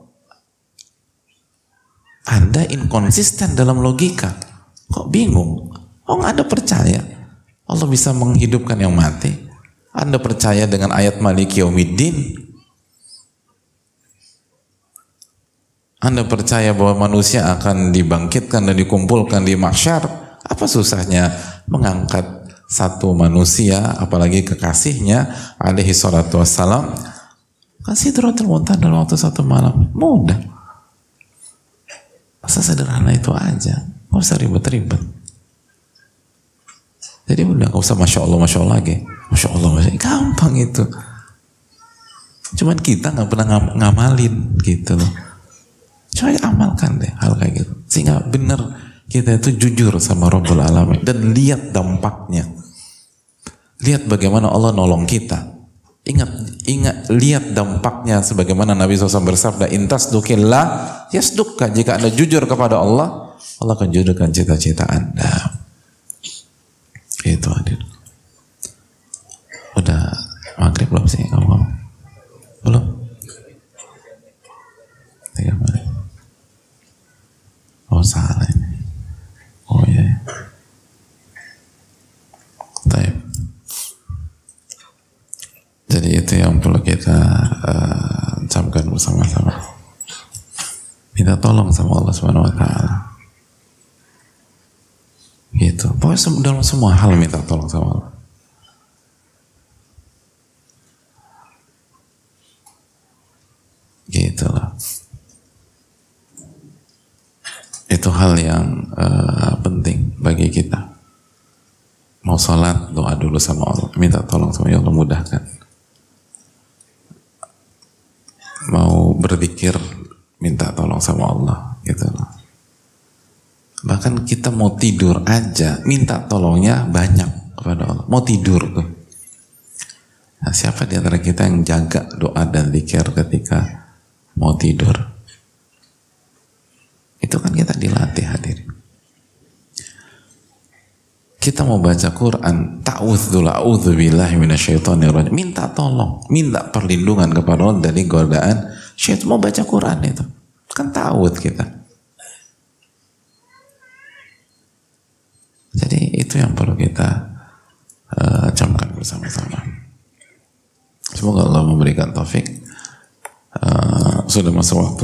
Anda inkonsisten dalam logika. Kok bingung? Oh, Anda percaya Allah bisa menghidupkan yang mati? Anda percaya dengan ayat Maliki Yaumiddin? Anda percaya bahwa manusia akan dibangkitkan dan dikumpulkan di mahsyar? Apa susahnya mengangkat satu manusia, apalagi kekasihnya alaihi salatu wassalam, kan Sidratul Muntaha dalam waktu satu malam? Mudah. Sesederhana itu aja, nggak usah ribet-ribet. Jadi udah nggak usah masya Allah masya Allah lagi, masya Allah masya Allah, gampang itu. Cuman kita nggak pernah ngam ngamalin gitu loh. Coba amalkan deh hal kayak gitu, sehingga benar kita itu jujur sama Rabbul Alamin dan lihat dampaknya. Lihat bagaimana Allah nolong kita. Ingat, ingat, lihat dampaknya sebagaimana Nabi shallallahu alaihi wasallam bersabda, intas dukillah yasdukka. Jika Anda jujur kepada Allah, Allah akan jujurkan cita-cita Anda. Itu hadir. Udah maghrib belum sih kamu? Belum? Itu yang perlu kita uh, camkan bersama-sama. Minta tolong sama Allah Subhanahu wa taala. Gitu. Pokoknya dalam semua hal minta tolong sama Allah. Gitu lah. Itu hal yang uh, penting bagi kita. Mau sholat, doa dulu sama Allah, minta tolong sama Allah, mudahkan. Mau berzikir, minta tolong sama Allah, gitu loh. Bahkan kita mau tidur aja, minta tolongnya banyak kepada Allah. Mau tidur tuh. Nah, siapa di antara kita yang jaga doa dan zikir ketika mau tidur? Itu kan kita dilatih, hadirin. Kita mau baca Quran, ta'udzu a'udzu billahi minasyaitonir rajim. Minta tolong, minta perlindungan kepada Allah dari godaan syaitan. Mau baca Quran itu. Kan ta'udz kita. Jadi itu yang perlu kita uh, camkan bersama-sama. Semoga Allah memberikan taufik. Uh, sudah masuk waktu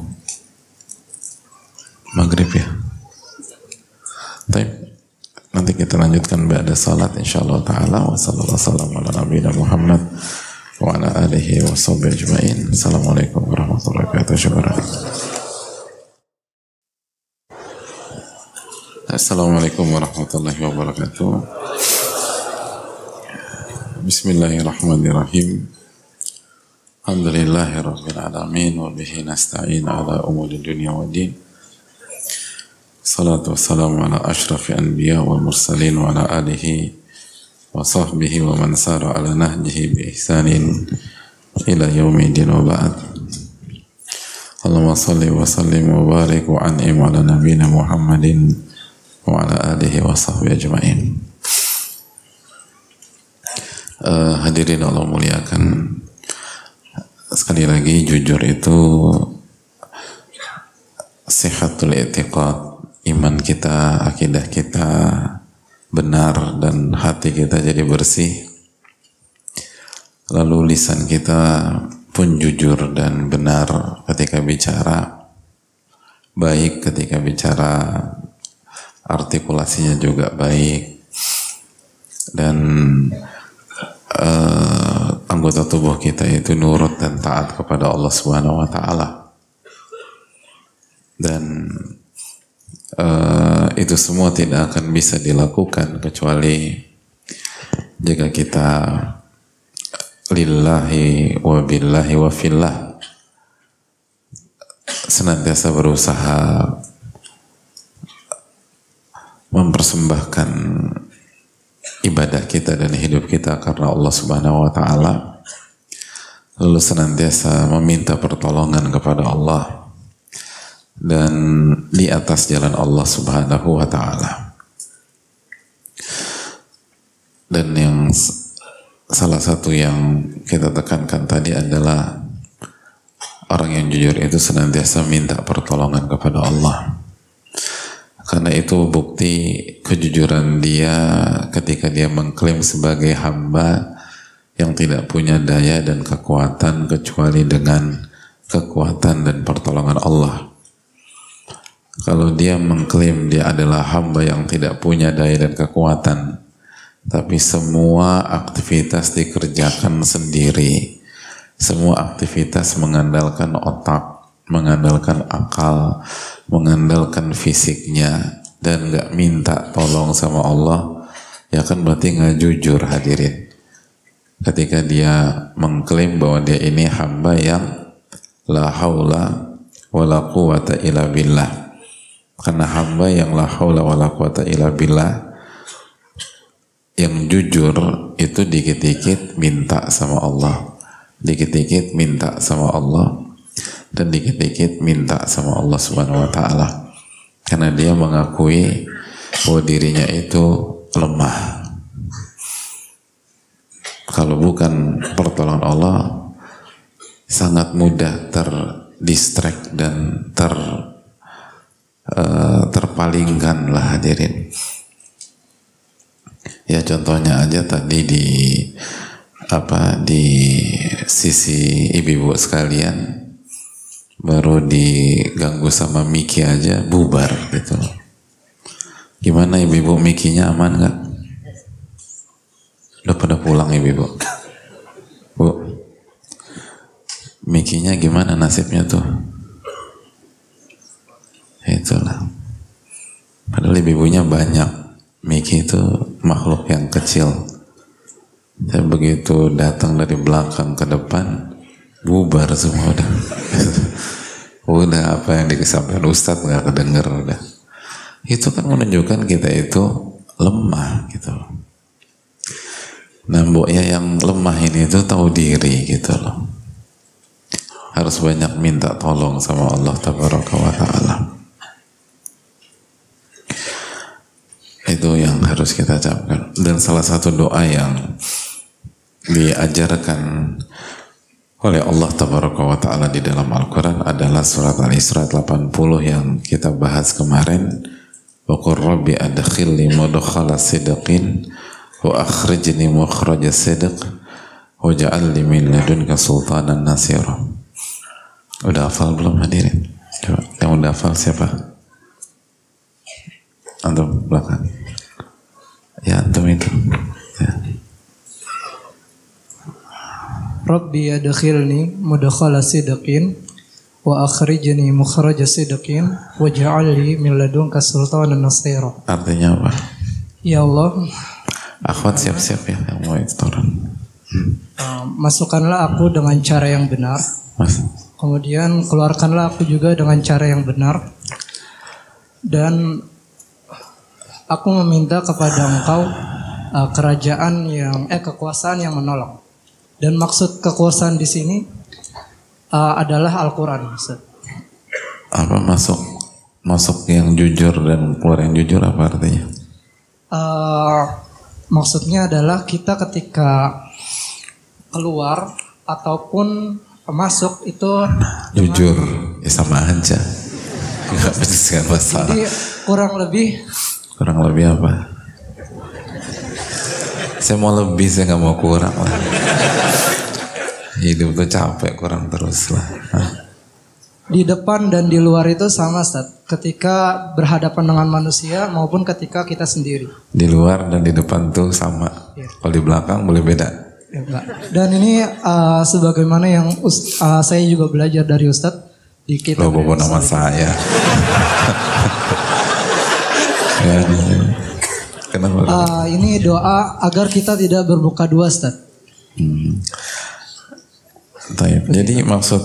maghrib ya. Baik, nanti kita lanjutkan ba'da salat insyaallah taala. Wa sallallahu wasallam ala nabiyina Muhammad wa ala alihi wa sahbihi ajmain. Assalamualaikum warahmatullahi wabarakatuh. Assalamualaikum warahmatullahi wabarakatuh. Bismillahirrahmanirrahim. Alhamdulillahirabbil alamin wa bihi nasta'in ala umuri dunya waddin. Salatu wassalamu ala asyrafil anbiya wal mursalin wa ala alihi wa sahbihi wa man sara ala nahjihi bi ihsanin ila yaumil wa ba'd. Allahumma shalli wa sallim wa barik wa an'im ala nabiyyina Muhammadin wa ala alihi wa sahbihi ajma'in. Uh, hadirin Allah muliakan, sekali lagi jujur itu sihatul i'tiqad, iman kita, akidah kita benar dan hati kita jadi bersih, lalu lisan kita pun jujur dan benar ketika bicara, baik ketika bicara, artikulasinya juga baik, dan uh, anggota tubuh kita itu nurut dan taat kepada Allah Subhanahu wa taala. Dan uh, itu semua tidak akan bisa dilakukan kecuali jika kita lillahi wa billahi wa fillah, senantiasa berusaha mempersembahkan ibadah kita dan hidup kita karena Allah Subhanahu wa taala, lalu senantiasa meminta pertolongan kepada Allah dan di atas jalan Allah Subhanahu wa taala. Dan yang salah satu yang kita tekankan tadi adalah orang yang jujur itu senantiasa minta pertolongan kepada Allah. Karena itu bukti kejujuran dia ketika dia mengklaim sebagai hamba yang tidak punya daya dan kekuatan kecuali dengan kekuatan dan pertolongan Allah. Kalau dia mengklaim dia adalah hamba yang tidak punya daya dan kekuatan, tapi semua aktivitas dikerjakan sendiri, semua aktivitas mengandalkan otak, mengandalkan akal, mengandalkan fisiknya, dan gak minta tolong sama Allah, ya kan berarti gak jujur, hadirin. Ketika dia mengklaim bahwa dia ini hamba yang la haula wa la quwata illa billah. Karena hamba yang la haula wa la quwata illa billah, yang jujur itu dikit-dikit minta sama Allah, dikit-dikit minta sama Allah, dan dikit-dikit minta sama Allah Subhanahu wa taala. Karena dia mengakui bahwa dirinya itu lemah. Kalau bukan pertolongan Allah, sangat mudah terdistract dan ter uh, terpalingkan lah, hadirin. Ya contohnya aja tadi di apa di sisi ibu-ibu sekalian baru diganggu sama Miki aja bubar gitu. Gimana ibu-ibu, Mikinya aman nggak? Udah pada pulang ibu-ibu? Bu, Mikinya gimana nasibnya tuh? Itulah. Padahal ibu-ibunya banyak. Miki itu makhluk yang kecil. Tapi begitu datang dari belakang ke depan, bubar semua udah. Udah apa yang disampaikan Ustadz nggak kedenger udah. Itu kan menunjukkan kita itu lemah gitu loh. Nah, mboknya yang lemah ini itu tahu diri gitu loh. Harus banyak minta tolong sama Allah Tabaraka wa Ta'ala. Itu yang harus kita ucapkan. Dan salah satu doa yang diajarkan oleh Allah Tabaraka wa Ta'ala di dalam Al-Quran adalah surat Al-Isra delapan puluh yang kita bahas kemarin. Wa qur rabbi adkhilni mudkhala sidqin wa akhrijni mukhraja sidq wa ja'alni min ladunka sultanan nasira. Udah hafal belum hadirin? Coba, yang udah hafal siapa? Antum belakang. Ya, antum itu. Ya. Rabbi adkhilni mudkhala sidqin wa akhrijni mukhraja sidqin waj'alni min ladunka sultanan nasira. Artinya apa? Ya Allah, akhwat siap-siap ya yang mau itu turun. uh, masukkanlah aku dengan cara yang benar. Mas. Kemudian keluarkanlah aku juga dengan cara yang benar. Dan aku meminta kepada Engkau uh, kerajaan yang eh kekuasaan yang menolong. Dan maksud kekuasaan di sini uh, adalah Al-Quran. Apa masuk masuk yang jujur dan keluar yang jujur apa artinya? Uh, maksudnya adalah kita ketika keluar ataupun masuk itu Jujur, ya sama aja. Enggak penyelesaian masalah. Jadi kurang lebih Kurang lebih apa? Saya mau lebih, saya nggak mau kurang lah. Hidup tuh capek, kurang terus lah. Hah? di depan dan di luar itu sama, Ustaz. Ketika berhadapan dengan manusia maupun ketika kita sendiri. Di luar dan di depan tuh sama. Ya. Kalau di belakang boleh beda. Ya, enggak. Dan ini uh, sebagaimana yang us- uh, saya juga belajar dari Ustaz di kitab. Lo bawa nama saya. Ya, kenapa? Uh, ini doa agar kita tidak berbuka dua, Ustaz. Hmm. Taib. Jadi maksud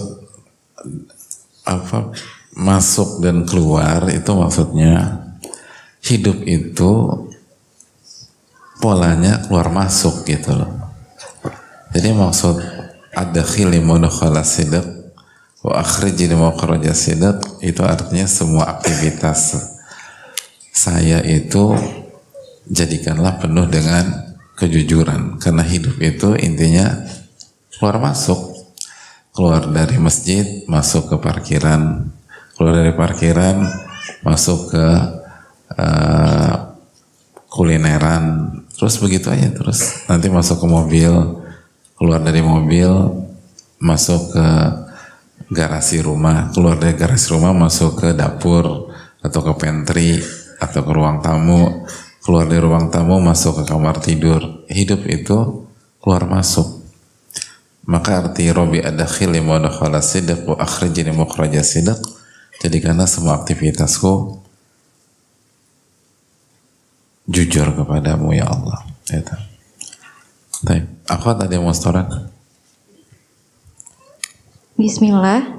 apa masuk dan keluar itu maksudnya hidup itu polanya keluar masuk gitu loh. Jadi maksud adkhilni mudkhala sidq wa akhrijni mukhraja sidq itu artinya semua aktivitas saya itu jadikanlah penuh dengan kejujuran, karena hidup itu intinya keluar masuk. Keluar dari masjid, masuk ke parkiran, keluar dari parkiran, masuk ke uh, kulineran, terus begitu aja terus. Nanti masuk ke mobil, keluar dari mobil, masuk ke garasi rumah, keluar dari garasi rumah, masuk ke dapur atau ke pantry atau ke ruang tamu, keluar dari ruang tamu, masuk ke kamar tidur. Hidup itu keluar masuk. Maka arti Robi adkhilni mudkhala sidq wa akhrijni mukhraja sidq, jadikanlah semua aktivitasku jujur kepadamu ya Allah. Itu. Baik. Aku tadi mau storan. Bismillah.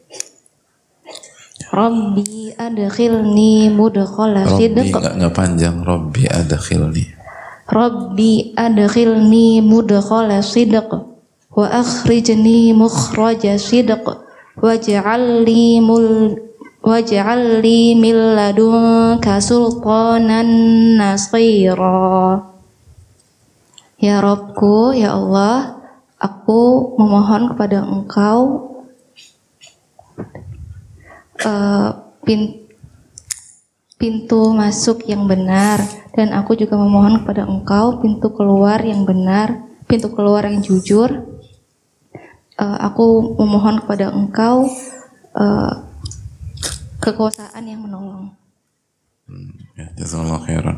Rabbi adkhilni mudkhala sidq. Robbi enggak enggak panjang. Robbi adkhilni. Rabbi adkhilni mudkhala sidq wa akhrijni mukhraja sidq waj'al li mul waj'al li min ladunka sultanan nasira. Ya Rabbku, ya Allah, aku memohon kepada Engkau uh, pin, pintu masuk yang benar, dan aku juga memohon kepada Engkau pintu keluar yang benar pintu keluar yang jujur. Uh, aku memohon kepada Engkau uh, kekuasaan yang menolong. Hmm, ya, jazakallahu khairan.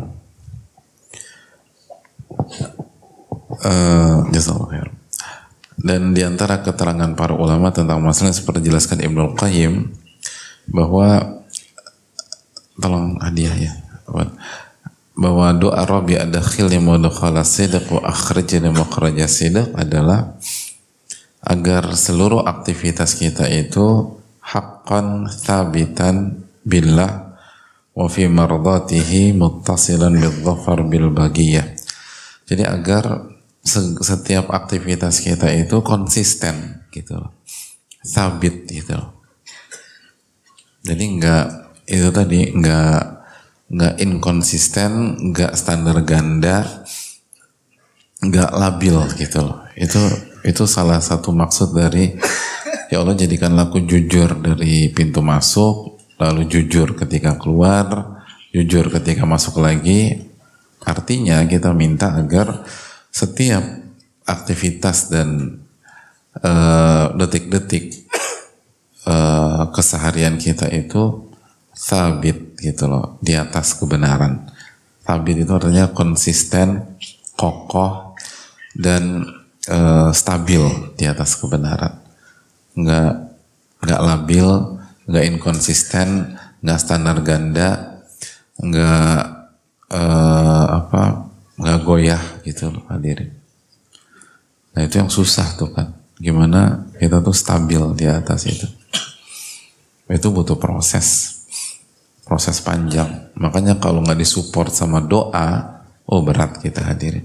Uh, jazakallahu khairan. Dan di antara keterangan para ulama tentang masalah seperti dijelaskan Ibnul Qayyim bahwa tolong hadiah ya, bahwa doa Rabbi adkhilni mudkhala sidq wa akhrijni makhraja sidq adalah agar seluruh aktivitas kita itu haqqan thabitan billah wa fi mardatihi muttasilan bidzafar bil bagiyah. Jadi agar setiap aktivitas kita itu konsisten gitu loh, sabit gitu loh. Jadi enggak itu tadi enggak enggak inkonsisten, enggak standar ganda, enggak labil gitu loh. Itu itu salah satu maksud dari ya Allah jadikanlah aku jujur dari pintu masuk, lalu jujur ketika keluar, jujur ketika masuk lagi. Artinya kita minta agar setiap aktivitas dan uh, detik-detik uh, keseharian kita itu sabit gitu loh, di atas kebenaran. Sabit itu artinya konsisten, kokoh, dan uh, stabil di atas kebenaran. Nggak, nggak labil, nggak inkonsisten, nggak standar ganda, nggak uh, apa nggak goyah gitu loh hadirin. Nah itu yang susah tuh kan, gimana kita tuh stabil di atas itu. Itu butuh proses, proses panjang. Makanya kalau nggak disupport sama doa, oh berat kita hadirin.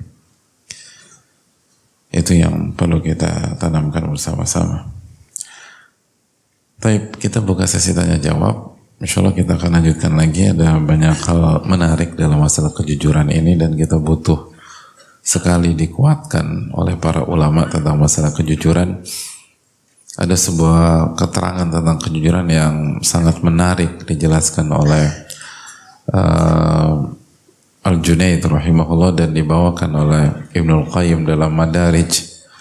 Itu yang perlu kita tanamkan bersama-sama. Tapi kita buka sesi tanya jawab. Insya Allah kita akan lanjutkan lagi, ada banyak hal menarik dalam masalah kejujuran ini dan kita butuh sekali dikuatkan oleh para ulama tentang masalah kejujuran. Ada sebuah keterangan tentang kejujuran yang sangat menarik dijelaskan oleh uh, Al-Junaid rahimahullah dan dibawakan oleh Ibnul Qayyim dalam Madarij.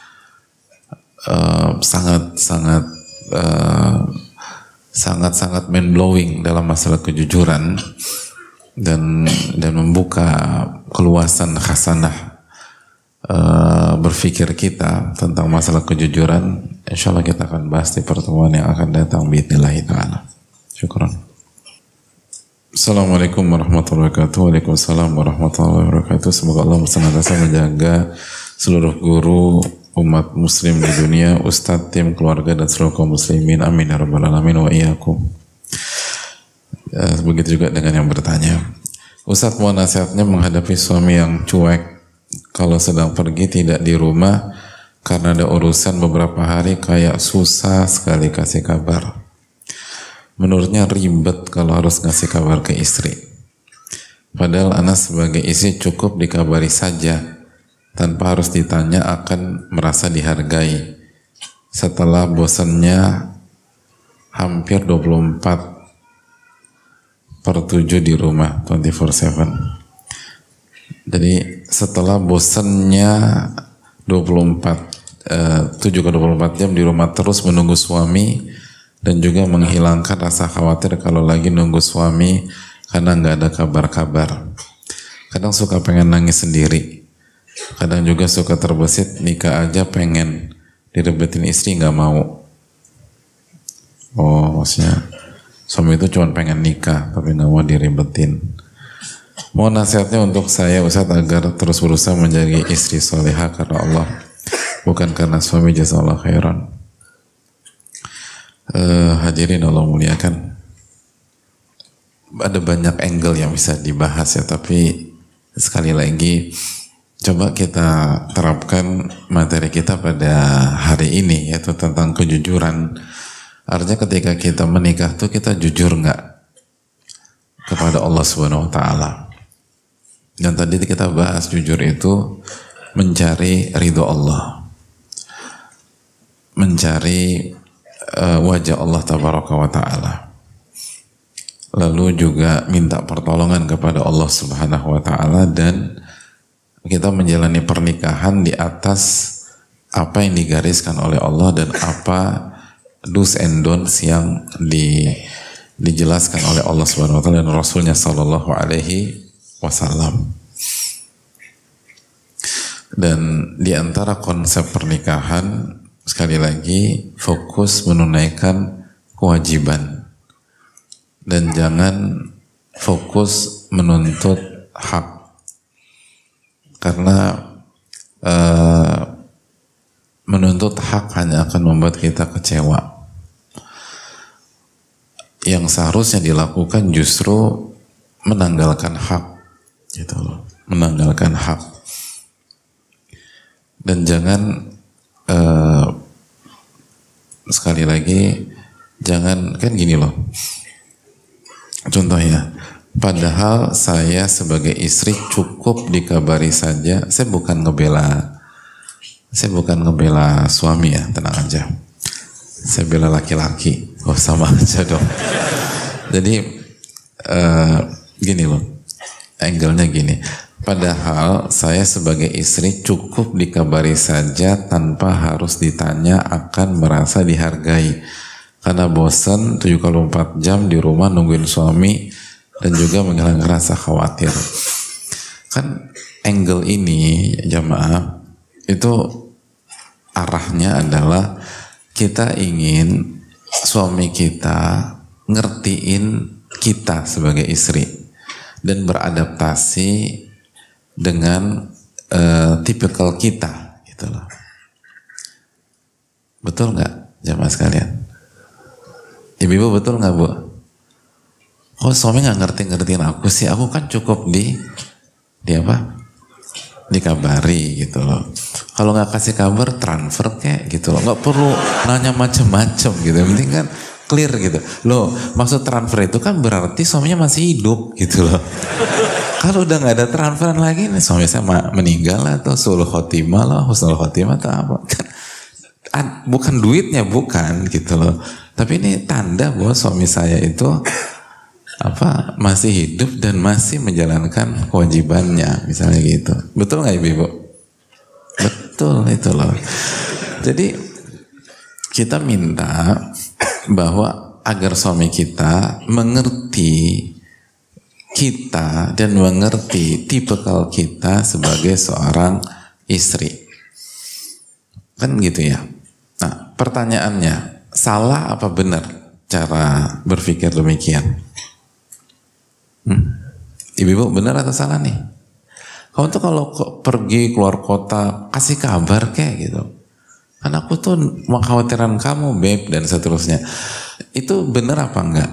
Uh, sangat sangat uh, sangat-sangat mind blowing dalam masalah kejujuran dan dan membuka keluasan khasanah uh, berpikir kita tentang masalah kejujuran. Insya Allah kita akan bahas di pertemuan yang akan datang biidznillah ta'ala. Syukran. Assalamualaikum warahmatullahi wabarakatuh. Waalaikumsalam warahmatullahi wabarakatuh. Semoga Allah senantiasa menjaga seluruh guru umat muslim di dunia, ustadz, tim, keluarga, dan seluruh kaum muslimin. Amin ya rabbal alamin wa iyyakum. Begitu juga dengan yang bertanya. Ustadz, mohon nasihatnya menghadapi suami yang cuek kalau sedang pergi tidak di rumah karena ada urusan beberapa hari, kayak susah sekali kasih kabar. Menurutnya ribet kalau harus ngasih kabar ke istri. Padahal anak sebagai istri cukup dikabari saja tanpa harus ditanya, akan merasa dihargai. Setelah bosannya hampir dua puluh empat per tujuh di rumah, dua puluh empat tujuh. Jadi setelah bosannya dua puluh empat, eh, tujuh ke dua puluh empat jam di rumah terus menunggu suami, dan juga menghilangkan rasa khawatir kalau lagi nunggu suami karena nggak ada kabar-kabar. Kadang suka pengen nangis sendiri. Kadang juga suka terbesit, nikah aja pengen direbetin istri nggak mau. Oh, maksudnya suami itu cuma pengen nikah tapi nggak mau diribetin. Mohon nasihatnya untuk saya Ustadz agar terus berusaha menjadi istri solehah karena Allah, bukan karena suami. Jazakallahu khairan. Uh, hadirin Allah muliakan. Ada banyak angle yang bisa dibahas ya, tapi sekali lagi coba kita terapkan materi kita pada hari ini, yaitu tentang kejujuran. Artinya ketika kita menikah tuh kita jujur nggak kepada Allah Subhanahu Wa Taala. Dan tadi kita bahas jujur itu mencari ridho Allah, mencari uh, wajah Allah Tabaraka Wa Taala. Lalu juga minta pertolongan kepada Allah Subhanahu Wa Taala dan kita menjalani pernikahan di atas apa yang digariskan oleh Allah dan apa do's and don'ts yang di, dijelaskan oleh Allah Subhanahu wa taala dan Rasulnya sallallahu alaihi wasallam. Dan di antara konsep pernikahan sekali lagi fokus menunaikan kewajiban dan jangan fokus menuntut hak, karena uh, menuntut hak hanya akan membuat kita kecewa. Yang seharusnya dilakukan justru menanggalkan hak, gitu loh, menanggalkan hak. Dan jangan uh, sekali lagi jangan, kan gini loh, contohnya, padahal saya sebagai istri cukup dikabari saja, saya bukan ngebela Saya bukan ngebela suami ya, tenang aja. Saya bela laki-laki. Oh sama aja dong. Jadi uh, gini loh, angle-nya gini. Padahal saya sebagai istri cukup dikabari saja tanpa harus ditanya akan merasa dihargai. Karena bosan tujuh kali empat jam di rumah nungguin suami dan juga menghilangkan rasa khawatir. Kan angle ini jamaah itu arahnya adalah kita ingin suami kita ngertiin kita sebagai istri dan beradaptasi dengan uh, tipikal kita, gitu loh. Betul nggak jamaah sekalian? Ibu-ibu betul nggak bu? Oh suami nggak ngerti-ngertiin aku sih, aku kan cukup di di apa? Dikabari gitu loh. Kalau nggak kasih kabar transfer kayak gitu loh, nggak perlu nanya macem-macem gitu. Yang penting kan clear gitu. Loh maksud transfer itu kan berarti suaminya masih hidup gitu loh. Kalau udah nggak ada transferan lagi nih suami saya meninggal atau sulh khotimah lah, husnul khotimah atau apa kan? Bukan duitnya bukan gitu loh. Tapi ini tanda bahwa suami saya itu apa masih hidup dan masih menjalankan kewajibannya, misalnya gitu. Betul nggak ibu-ibu? Betul itu loh. Jadi kita minta bahwa agar suami kita mengerti kita dan mengerti tipikal kita sebagai seorang istri. Kan gitu ya. Nah pertanyaannya, salah apa benar cara berpikir demikian? Hmm. Ibu-ibu benar atau salah nih? Kamu tuh kalau pergi keluar kota kasih kabar kayak gitu. Kan aku tuh mengkhawatirkan kamu babe dan seterusnya. Itu benar apa enggak?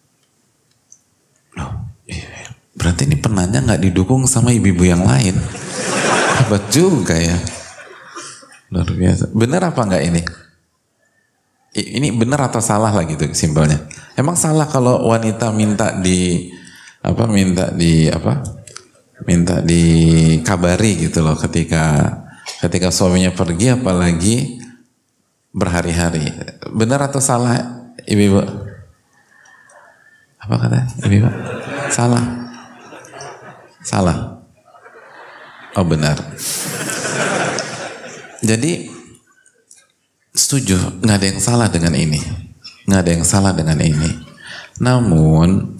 Loh, berarti ini penanya nggak didukung sama ibu-ibu yang lain. Hebat juga ya. Luar biasa. Benar apa enggak ini? Ini benar atau salah lah gitu simpelnya. Emang salah kalau wanita minta di apa minta di apa minta dikabari gitu loh ketika ketika suaminya pergi apalagi berhari-hari. Benar atau salah ibu-ibu? Apa kata ibu-ibu? Salah. Salah. Oh benar. Jadi setuju, nggak ada yang salah dengan ini, nggak ada yang salah dengan ini. Namun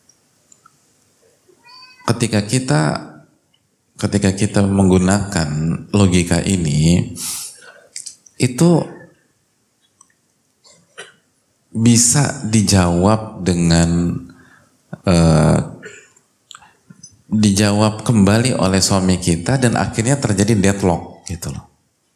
ketika kita ketika kita menggunakan logika ini, itu bisa dijawab dengan uh, dijawab kembali oleh suami kita dan akhirnya terjadi deadlock gitu loh.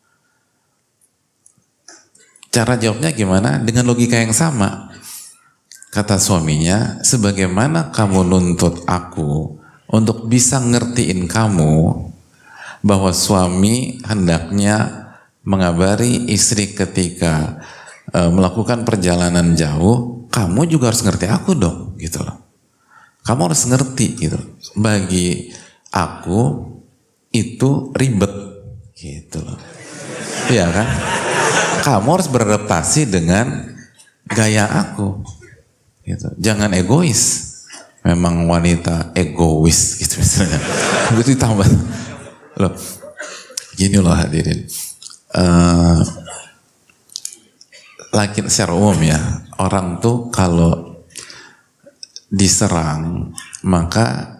Cara jawabnya gimana? Dengan logika yang sama. Kata suaminya, sebagaimana kamu nuntut aku untuk bisa ngertiin kamu bahwa suami hendaknya mengabari istri ketika e, melakukan perjalanan jauh, kamu juga harus ngerti aku dong, gitu loh. Kamu harus ngerti gitu. Bagi aku itu ribet, gitu loh. Iya kan? Kamu harus beradaptasi dengan gaya aku, gitu. Jangan egois. Memang wanita egois, gitu misalnya. Itu ditambah. Loh, gini loh hadirin. Uh, laki secara umum ya, orang tuh kalau diserang maka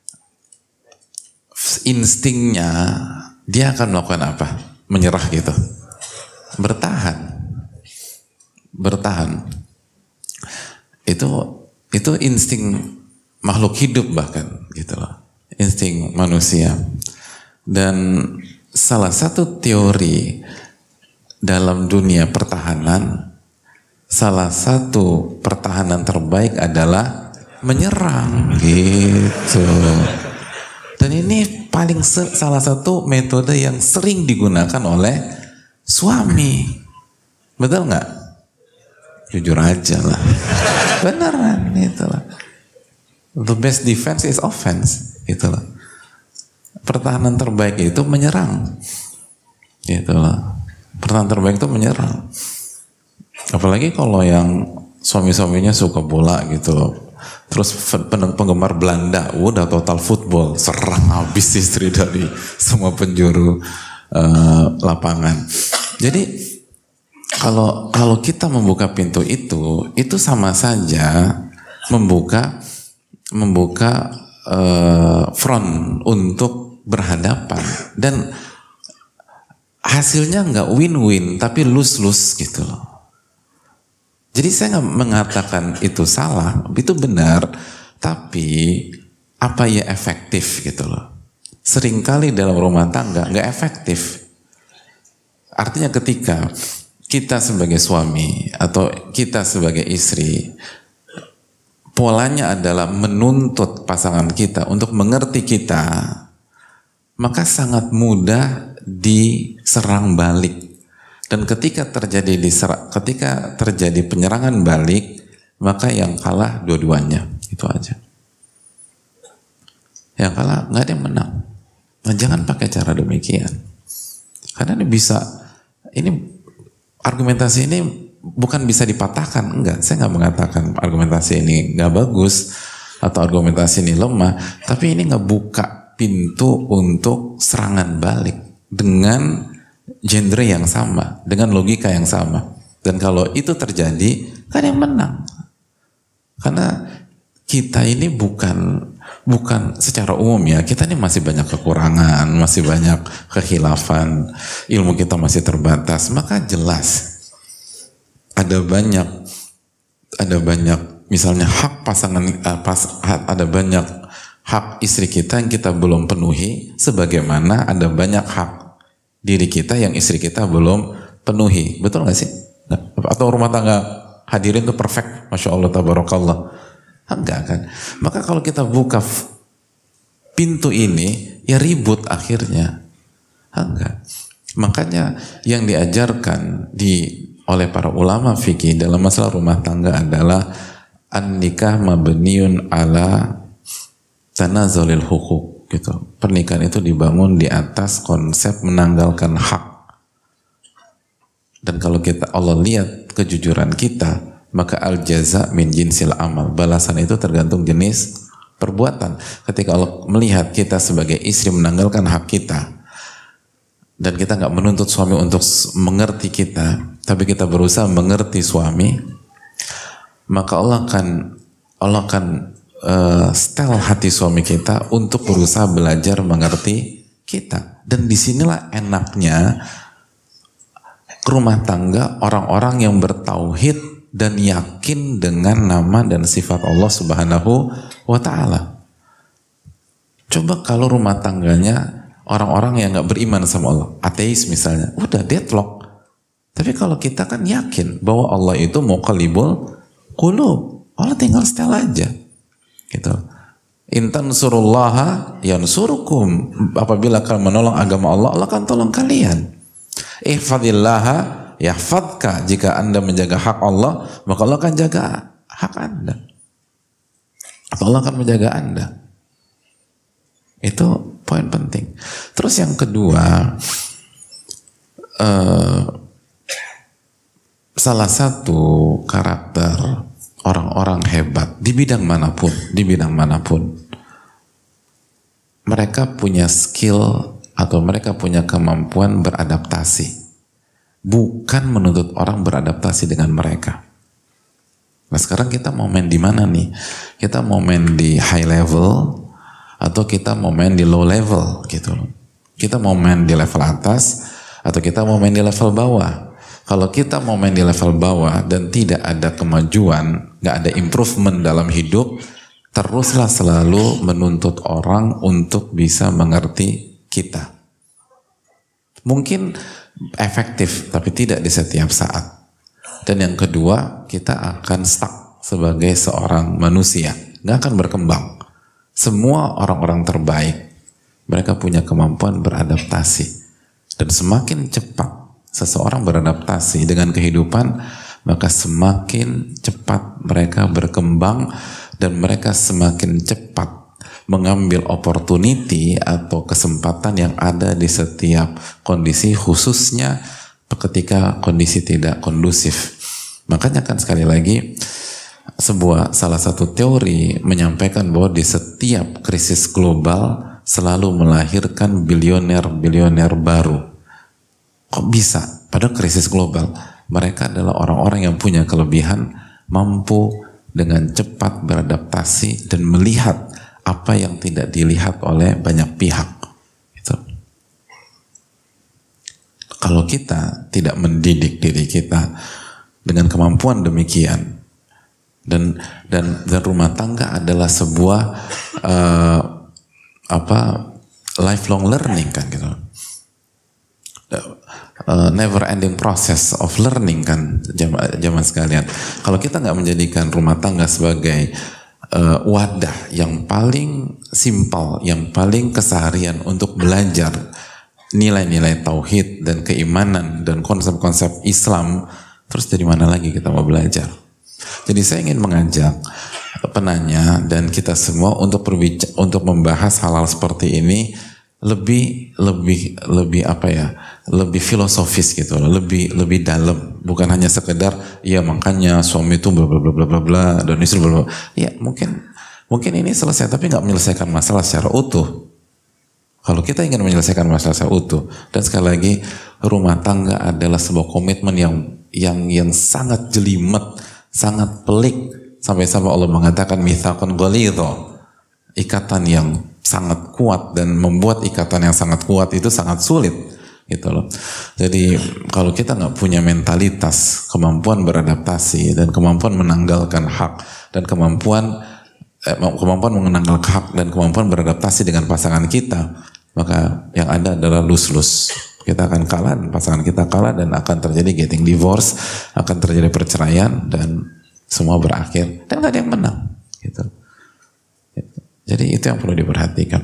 instingnya dia akan melakukan apa? Menyerah gitu. Bertahan. Bertahan. Itu itu insting makhluk hidup bahkan gitu loh. Insting manusia. Dan salah satu teori dalam dunia pertahanan, salah satu pertahanan terbaik adalah menyerang gitu. Dan ini paling salah satu metode yang sering digunakan oleh suami. Betul nggak? Jujur aja lah. Beneran itu lah. The best defense is offense. Itu lah. Pertahanan terbaik itu menyerang. Gitu lah. Pertahanan terbaik itu menyerang. Apalagi kalau yang suami-suaminya suka bola gitu. Terus penggemar Belanda, udah total football, serang habis istri dari semua penjuru uh, lapangan. Jadi kalau kalau kita membuka pintu itu, itu sama saja membuka membuka uh, front untuk berhadapan dan hasilnya nggak win-win tapi lose-lose gitu loh. Jadi saya nggak mengatakan itu salah, itu benar, tapi apa ya efektif gitu loh. Seringkali dalam rumah tangga nggak efektif. Artinya ketika kita sebagai suami atau kita sebagai istri, polanya adalah menuntut pasangan kita untuk mengerti kita, maka sangat mudah diserang balik. Dan ketika terjadi diserang, ketika terjadi penyerangan balik, maka yang kalah dua-duanya, itu aja. Yang kalah nggak ada yang menang. Nah, jangan pakai cara demikian, karena ini bisa, ini argumentasi ini bukan bisa dipatahkan, enggak. Saya nggak mengatakan argumentasi ini nggak bagus atau argumentasi ini lemah, tapi ini nggak buka pintu untuk serangan balik dengan genre yang sama, dengan logika yang sama. Dan kalau itu terjadi, kan yang menang. Karena kita ini bukan bukan secara umum ya, kita ini masih banyak kekurangan, masih banyak kekhilafan, ilmu kita masih terbatas, maka jelas ada banyak ada banyak misalnya hak pasangan pas, ada banyak hak istri kita yang kita belum penuhi, sebagaimana ada banyak hak diri kita yang istri kita belum penuhi. Betul gak sih? Atau rumah tangga hadirin itu perfect, Masya Allah, tabarakallah? Enggak kan? Maka kalau kita buka pintu ini, ya ribut akhirnya. Enggak. Makanya yang diajarkan di oleh para ulama fikih dalam masalah rumah tangga adalah an-nikah mabniun ala tanazulil hukuk. Gitu. Pernikahan itu dibangun di atas konsep menanggalkan hak. Dan kalau kita Allah lihat kejujuran kita, maka al jaza min jinsil amal. Balasan itu tergantung jenis perbuatan. Ketika Allah melihat kita sebagai istri menanggalkan hak kita, dan kita nggak menuntut suami untuk mengerti kita, tapi kita berusaha mengerti suami, maka Allah akan Allah akan Uh, setel hati suami kita untuk berusaha belajar mengerti kita. Dan disinilah enaknya rumah tangga orang-orang yang bertauhid dan yakin dengan nama dan sifat Allah Subhanahu wa Ta'ala. Coba kalau rumah tangganya orang-orang yang gak beriman sama Allah, ateis misalnya, udah deadlock. Tapi kalau kita kan yakin bahwa Allah itu muqallibul qulub, Allah tinggal setel aja. Gitu. Intan surullaha yansurukum. Apabila kalian menolong agama Allah, Allah akan tolong kalian. Ihfadillaha yahfadka. Jika Anda menjaga hak Allah, maka Allah akan jaga hak Anda. Atau Allah akan menjaga Anda. Itu poin penting. Terus yang kedua, uh, salah satu karakter orang-orang hebat di bidang manapun, di bidang manapun, mereka punya skill atau mereka punya kemampuan beradaptasi, bukan menuntut orang beradaptasi dengan mereka. Nah sekarang kita mau main di mana nih? Kita mau main di high level atau kita mau main di low level gitu loh. Kita mau main di level atas atau kita mau main di level bawah. Kalau kita mau main di level bawah dan tidak ada kemajuan, nggak ada improvement dalam hidup, teruslah selalu menuntut orang untuk bisa mengerti kita. Mungkin efektif, tapi tidak di setiap saat. Dan yang kedua, kita akan stuck sebagai seorang manusia, nggak akan berkembang. Semua orang-orang terbaik, mereka punya kemampuan beradaptasi. Dan semakin cepat seseorang beradaptasi dengan kehidupan, maka semakin cepat mereka berkembang dan mereka semakin cepat mengambil opportunity atau kesempatan yang ada di setiap kondisi, khususnya ketika kondisi tidak kondusif. Makanya kan sekali lagi sebuah salah satu teori menyampaikan bahwa di setiap krisis global selalu melahirkan bilioner-bilioner baru. Kok bisa? Padahal krisis global, mereka adalah orang-orang yang punya kelebihan, mampu dengan cepat beradaptasi dan melihat apa yang tidak dilihat oleh banyak pihak. Gitu. Kalau kita tidak mendidik diri kita dengan kemampuan demikian, dan dan, dan rumah tangga adalah sebuah uh, apa lifelong learning kan gitu. Uh, never ending process of learning kan zaman sekalian. Kalau kita nggak menjadikan rumah tangga sebagai uh, wadah yang paling simpel, yang paling keseharian untuk belajar nilai-nilai tauhid dan keimanan dan konsep-konsep Islam, terus dari mana lagi kita mau belajar? Jadi saya ingin mengajak penanya dan kita semua untuk berbicara, untuk membahas hal-hal seperti ini lebih lebih lebih apa ya, lebih filosofis gitu loh, lebih lebih dalam, bukan hanya sekedar ya makanya suami itu bla bla bla bla bla bla dan istri bla bla. Ya mungkin mungkin ini selesai tapi nggak menyelesaikan masalah secara utuh. Kalau kita ingin menyelesaikan masalah secara utuh, dan sekali lagi rumah tangga adalah sebuah komitmen yang yang yang sangat jelimet, sangat pelik, sampai-sampai Allah mengatakan mitsaqan ghalidha, ikatan yang sangat kuat, dan membuat ikatan yang sangat kuat itu sangat sulit gitu loh. Jadi kalau kita nggak punya mentalitas, kemampuan beradaptasi dan kemampuan menanggalkan hak dan kemampuan eh, kemampuan menanggalkan hak dan kemampuan beradaptasi dengan pasangan kita, maka yang ada adalah lose-lose. Kita akan kalah, dan pasangan kita kalah, dan akan terjadi getting divorce, akan terjadi perceraian, dan semua berakhir dan nggak ada yang menang gitu. Jadi itu yang perlu diperhatikan.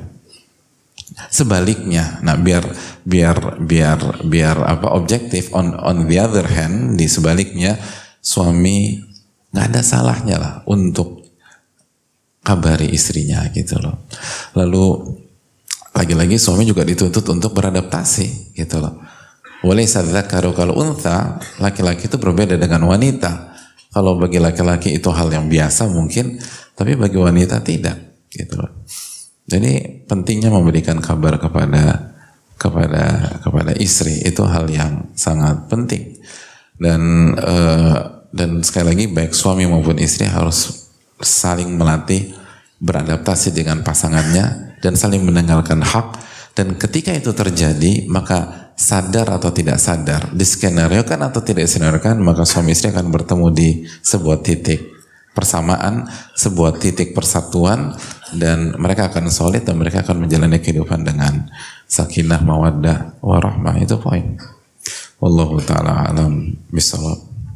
Sebaliknya, nah biar biar biar biar apa objektif, on on the other hand, di sebaliknya suami nggak ada salahnya lah untuk kabari istrinya gitu loh. Lalu lagi-lagi suami juga dituntut untuk beradaptasi gitu loh. Walaysa dzakaru kal untha, laki-laki itu berbeda dengan wanita. Kalau bagi laki-laki itu hal yang biasa mungkin, tapi bagi wanita tidak. Gitu loh. Jadi pentingnya memberikan kabar kepada kepada kepada istri itu hal yang sangat penting, dan uh, dan sekali lagi baik suami maupun istri harus saling melatih beradaptasi dengan pasangannya dan saling mendengarkan hak, dan ketika itu terjadi maka sadar atau tidak sadar, diskenariokan atau tidak diskenariokan, maka suami istri akan bertemu di sebuah titik persamaan, sebuah titik persatuan, dan mereka akan solid dan mereka akan menjalani kehidupan dengan sakinah, mawaddah, warahmah. Itu poin. Wallahu ta'ala alam bisawab.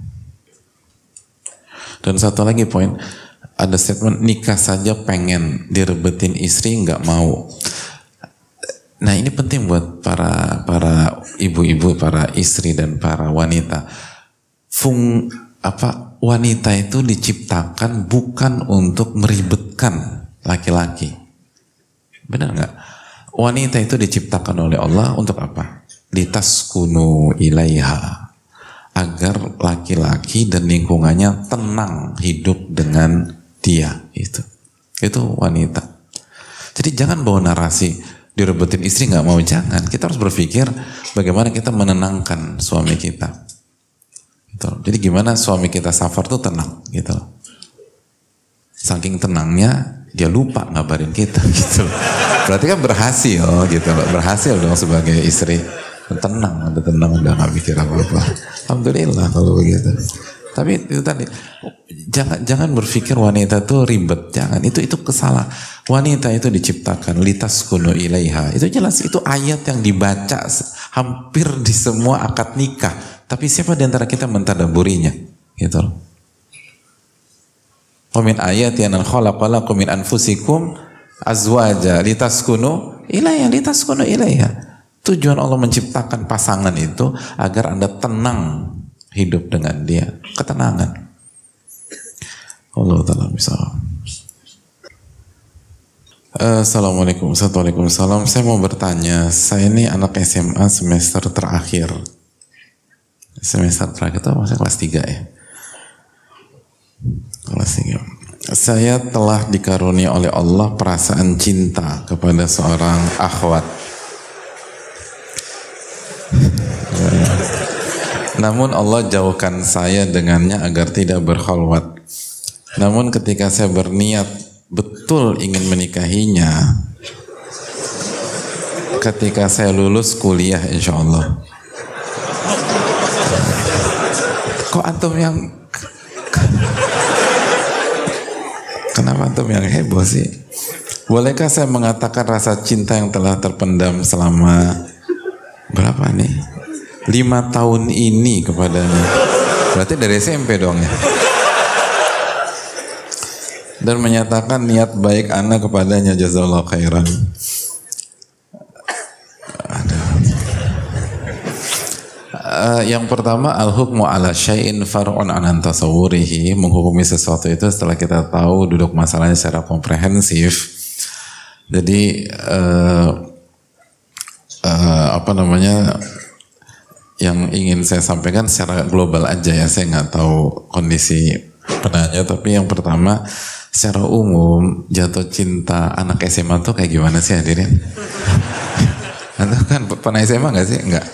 Dan satu lagi poin, ada statement nikah saja pengen direbetin istri nggak mau. Nah ini penting buat para para ibu-ibu, para istri dan para wanita. Fung apa wanita itu diciptakan bukan untuk meribetkan laki-laki. Benar nggak? Wanita itu diciptakan oleh Allah untuk apa? Litaskunu ilaiha, agar laki-laki dan lingkungannya tenang hidup dengan dia. Itu itu wanita. Jadi jangan bawa narasi direbetin istri nggak mau, jangan. Kita harus berpikir bagaimana kita menenangkan suami kita. Gitu. Jadi gimana suami kita safar tuh tenang gitu. Saking tenangnya dia lupa ngabarin kita gitu. Berarti kan berhasil gitu loh. Berhasil dong sebagai istri. Tenang, udah tenang, udah nggak mikir apa-apa. Alhamdulillah kalau begitu. Tapi itu tadi, jangan jangan berpikir wanita tuh ribet, jangan. Itu itu kesalahan. Wanita itu diciptakan litaskunu ilaiha. Itu jelas, itu ayat yang dibaca hampir di semua akad nikah. Tapi siapa di antara kita mentadaburinya? Gitu loh. Wa min ayati an khalaqalakum min anfusikum azwaja litaskunu ilaiha, litaskunu ilaiha. Tujuan Allah menciptakan pasangan itu agar Anda tenang hidup dengan dia, ketenangan. Allah Ta'ala bisa. Assalamualaikum, Waalaikumsalam. Saya mau bertanya, saya ini anak S M A semester terakhir. Semester terakhir itu maksudnya kelas tiga ya? Kelas tiga. Saya telah dikarunia oleh Allah perasaan cinta kepada seorang akhwat. Namun Allah jauhkan saya dengannya agar tidak berkhalwat. Namun ketika saya berniat betul ingin menikahinya, ketika saya lulus kuliah insya Allah. Kok antum yang kenapa antum yang heboh sih? Bolehkah saya mengatakan rasa cinta yang telah terpendam selama berapa nih? Lima tahun ini kepadanya. Berarti dari S M P dong ya. Dan menyatakan niat baik ana kepadanya, jazakallahu khairan. Uh, yang pertama, al-hukmu ala syai'in far'un an tasawwurihi. Menghukumi sesuatu itu setelah kita tahu duduk masalahnya secara komprehensif. Jadi uh, uh, apa namanya, yang ingin saya sampaikan secara global aja ya, saya nggak tahu kondisi penanya, tapi yang pertama secara umum jatuh cinta anak S M A tuh kayak gimana sih hadirin? Anda kan pernah S M A nggak sih? Nggak.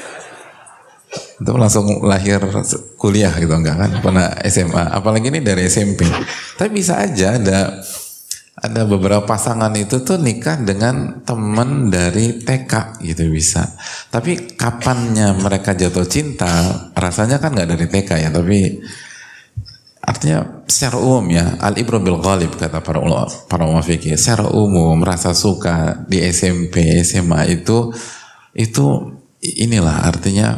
Itu langsung lahir kuliah gitu enggak kan? Pernah S M A, apalagi ini dari S M P. Tapi bisa aja ada ada beberapa pasangan itu tuh nikah dengan teman dari T K gitu bisa. Tapi kapannya mereka jatuh cinta, rasanya kan nggak dari T K ya. Tapi artinya secara umum ya, al-ibru bil ghalib kata para ulama, para ulama fikih. Secara umum rasa suka di S M P, S M A itu itu inilah artinya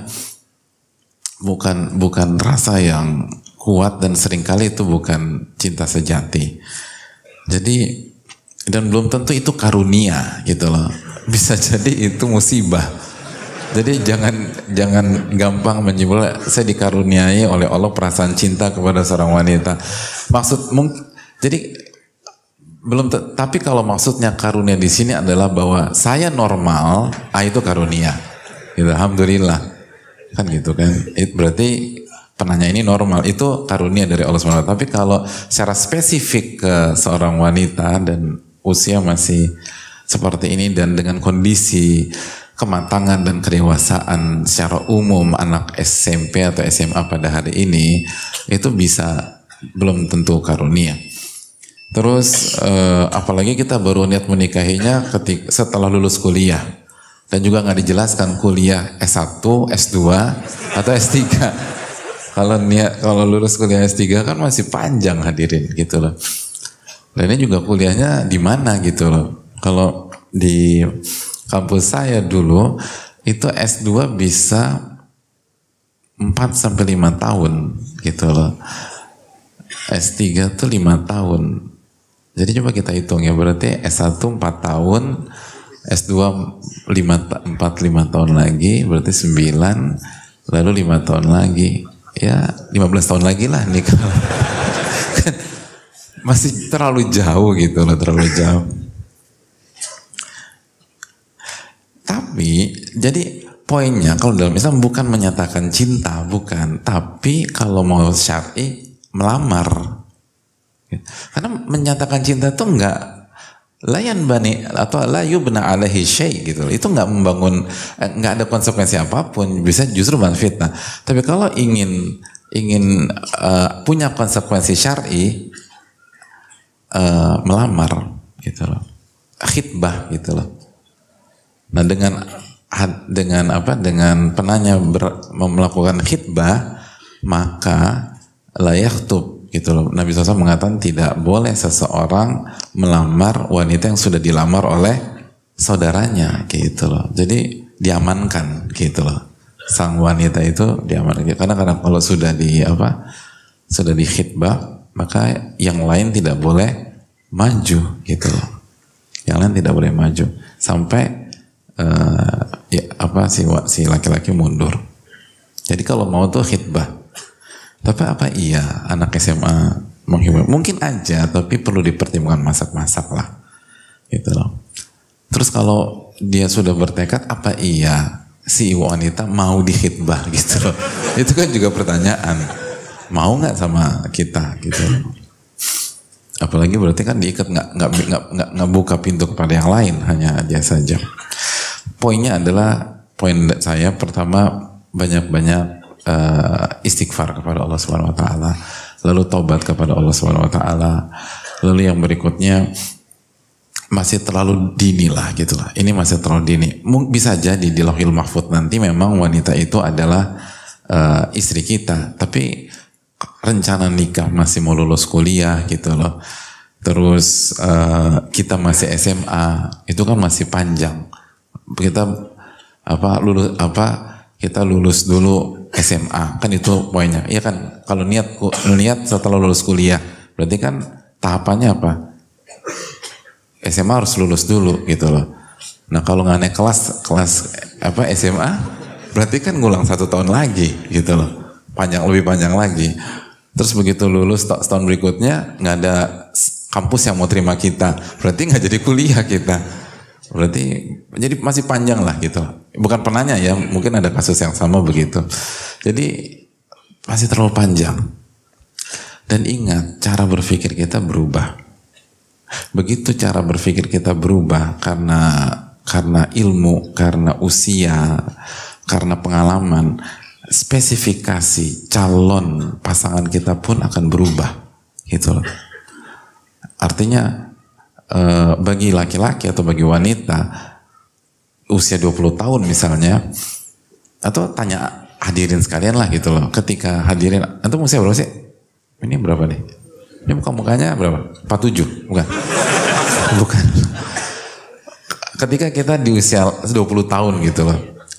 bukan bukan rasa yang kuat dan seringkali itu bukan cinta sejati. Jadi dan belum tentu itu karunia gitu loh. Bisa jadi itu musibah. Jadi jangan jangan gampang menyimpulkan saya dikaruniai oleh Allah perasaan cinta kepada seorang wanita. Maksud mungkin jadi belum tapi kalau maksudnya karunia di sini adalah bahwa saya normal, ah itu karunia. Gitu, alhamdulillah. Kan gitu kan. It, berarti penanya ini normal, itu karunia dari Allah subhanahu wa taala. Tapi kalau secara spesifik ke seorang wanita dan usia masih seperti ini dan dengan kondisi kematangan dan kedewasaan secara umum anak S M P atau S M A pada hari ini, itu bisa belum tentu karunia. Terus eh, apalagi kita baru niat menikahinya ketika setelah lulus kuliah dan juga nggak dijelaskan kuliah S satu, S dua atau S tiga. Kalau niat kalau lulus kuliah S tiga kan masih panjang hadirin gitu loh. Dan ini juga kuliahnya di mana gitu loh. Kalau di kampus saya dulu itu S dua bisa empat sampai lima tahun gitu loh. S tiga tuh lima tahun. Jadi coba kita hitung ya, berarti S satu empat tahun, S dua empat lima tahun lagi, berarti sembilan, lalu lima tahun lagi. Ya lima belas tahun lagi lah nikah. Masih terlalu jauh gitu loh, terlalu jauh. Tapi jadi poinnya kalau dalam Islam bukan menyatakan cinta, bukan. Tapi kalau mau syar'i melamar. Karena menyatakan cinta tuh enggak layan bani atau la yubna alaihi syai gitu. Itu nggak membangun, nggak ada konsekuensi apapun, bisa justru bahan fitnah. Tapi kalau ingin ingin uh, punya konsekuensi syar'i, uh, melamar gitu loh, khitbah gitu loh. Nah dengan dengan apa dengan penanya ber, melakukan khitbah, maka layak tuh gitu loh. Nabi shallallahu alaihi wasallam mengatakan tidak boleh seseorang melamar wanita yang sudah dilamar oleh saudaranya gitu loh. Jadi diamankan gitu loh. Sang wanita itu diamankan. Karena karena kalau sudah di apa sudah di khitbah, maka yang lain tidak boleh maju gitu loh. Yang lain tidak boleh maju sampai uh, ya apa si si laki-laki mundur. Jadi kalau mau tuh khitbah. Tapi apa iya anak S M A menghibur? Mungkin aja, tapi perlu dipertimbangkan masak-masak lah, gitu loh. Terus kalau dia sudah bertekad, apa iya si wanita mau dikhitbah gitu loh? Itu kan juga pertanyaan. Mau nggak sama kita gitu loh? Apalagi berarti kan diikat nggak nggak nggak nggak nggak buka pintu kepada yang lain, hanya dia saja. Poinnya adalah poin saya pertama banyak-banyak Uh, istighfar kepada Allah Subhanahu Wa Taala, lalu taubat kepada Allah Subhanahu Wa Taala, lalu yang berikutnya masih terlalu dini lah gitulah. Ini masih terlalu dini. Bisa jadi di Lauhil Mahfuz nanti memang wanita itu adalah uh, istri kita, tapi rencana nikah masih mau lulus kuliah gitu loh. Terus uh, kita masih S M A, itu kan masih panjang. Kita apa lulus apa kita lulus dulu S M A, kan itu poinnya. Iya kan, kalau niat niat setelah lulus kuliah, berarti kan tahapannya apa? S M A harus lulus dulu gitu loh. Nah kalau nggak naik kelas kelas apa S M A, berarti kan ngulang satu tahun lagi gitu loh, panjang lebih panjang lagi. Terus begitu lulus setahun berikutnya nggak ada kampus yang mau terima kita, berarti nggak jadi kuliah kita. Berarti jadi masih panjang lah gitu. Bukan penanya ya, mungkin ada kasus yang sama begitu. Jadi masih terlalu panjang. Dan ingat, cara berpikir kita berubah. Begitu cara berpikir kita berubah karena karena ilmu, karena usia, karena pengalaman, spesifikasi calon pasangan kita pun akan berubah. Gitu loh. Artinya Uh, bagi laki-laki atau bagi wanita usia dua puluh tahun misalnya, atau tanya hadirin sekalian lah gitu loh, ketika hadirin, antum usia berapa sih? Ini berapa nih? Ini muka-mukanya berapa? empat puluh tujuh? Bukan? Bukan. Ketika kita di usia dua puluh tahun gitu loh,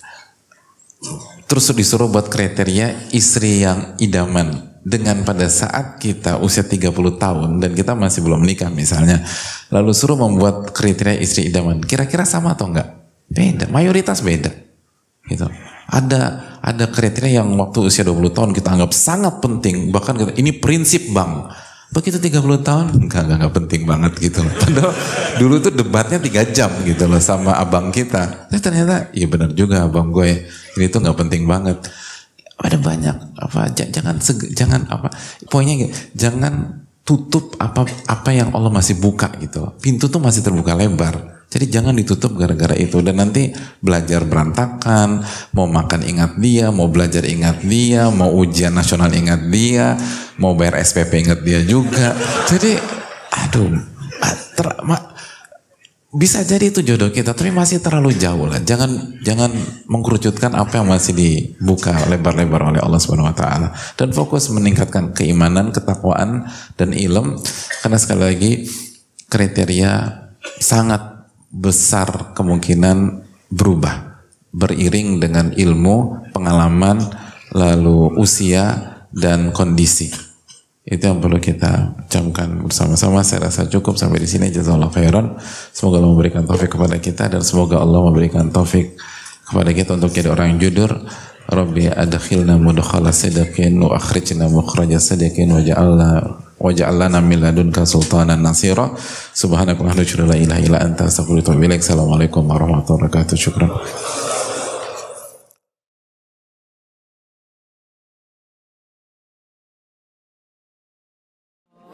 terus disuruh buat kriteria istri yang idaman, dengan pada saat kita usia tiga puluh tahun dan kita masih belum menikah misalnya, lalu suruh membuat kriteria istri idaman, kira-kira sama atau enggak? Beda, mayoritas beda gitu. Ada ada kriteria yang waktu usia dua puluh tahun kita anggap sangat penting, bahkan kita, ini prinsip bang. Begitu tiga puluh tahun enggak, enggak, enggak penting banget gitu loh. Padahal dulu tuh debatnya tiga jam gitu loh sama abang kita. Tapi ternyata iya benar juga abang gue, ini tuh enggak penting banget. Ada banyak apa jangan jangan apa poinnya gitu, jangan tutup apa apa yang Allah masih buka gitu. Pintu tuh masih terbuka lebar. Jadi jangan ditutup gara-gara itu, dan nanti belajar berantakan, mau makan ingat dia, mau belajar ingat dia, mau ujian nasional ingat dia, mau bayar S P P ingat dia juga. Jadi aduh ter, ma, bisa jadi itu jodoh kita, tapi masih terlalu jauh lah. Jangan jangan mengkerucutkan apa yang masih dibuka lebar-lebar oleh Allah Subhanahu Wa Taala, dan fokus meningkatkan keimanan, ketakwaan, dan ilm. Karena sekali lagi kriteria sangat besar kemungkinan berubah beriring dengan ilmu, pengalaman, lalu usia dan kondisi. Itu yang perlu kita camkan bersama-sama. Saya rasa cukup sampai di sini. Jazakallahu khairan. Semoga Allah memberikan taufik kepada kita, dan semoga Allah memberikan taufik kepada kita untuk jadi orang yang jujur. Rabbi adkhilna mudkhala sidqin wa akhrijna mukhraja sidqin waj'alna waj'alna min ladunka sultanan nasira. Subhanaka wa la ilaha illa anta astaghfiruka wa atubu ilaik. Assalamualaikum warahmatullahi wabarakatuh. Syukran.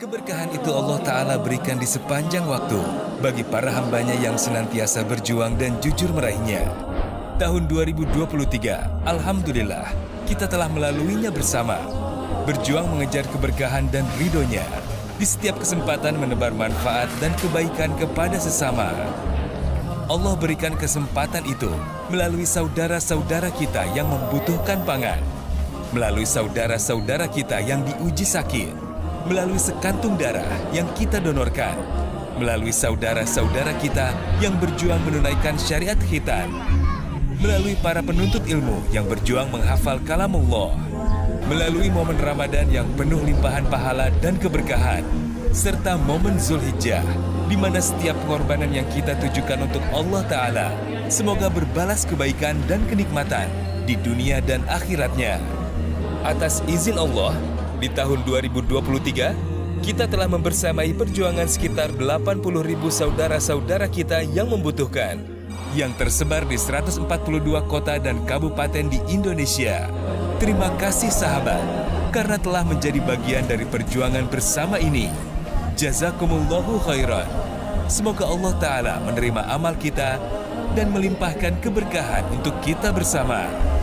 Keberkahan itu Allah Ta'ala berikan di sepanjang waktu bagi para hambanya yang senantiasa berjuang dan jujur meraihnya. Tahun dua ribu dua puluh tiga, Alhamdulillah, kita telah melaluinya bersama. Berjuang mengejar keberkahan dan ridhonya. Di setiap kesempatan menebar manfaat dan kebaikan kepada sesama. Allah berikan kesempatan itu melalui saudara-saudara kita yang membutuhkan pangan. Melalui saudara-saudara kita yang diuji sakit. Melalui sekantung darah yang kita donorkan, melalui saudara-saudara kita yang berjuang menunaikan syariat khitan, melalui para penuntut ilmu yang berjuang menghafal kalamullah, melalui momen Ramadan yang penuh limpahan pahala dan keberkahan, serta momen Zulhijjah, di mana setiap pengorbanan yang kita tujukan untuk Allah Ta'ala semoga berbalas kebaikan dan kenikmatan di dunia dan akhiratnya. Atas izin Allah, di tahun dua ribu dua puluh tiga, kita telah membersamai perjuangan sekitar delapan puluh ribu saudara-saudara kita yang membutuhkan, yang tersebar di seratus empat puluh dua kota dan kabupaten di Indonesia. Terima kasih sahabat, karena telah menjadi bagian dari perjuangan bersama ini. Jazakumullahu khairan. Semoga Allah Ta'ala menerima amal kita dan melimpahkan keberkahan untuk kita bersama.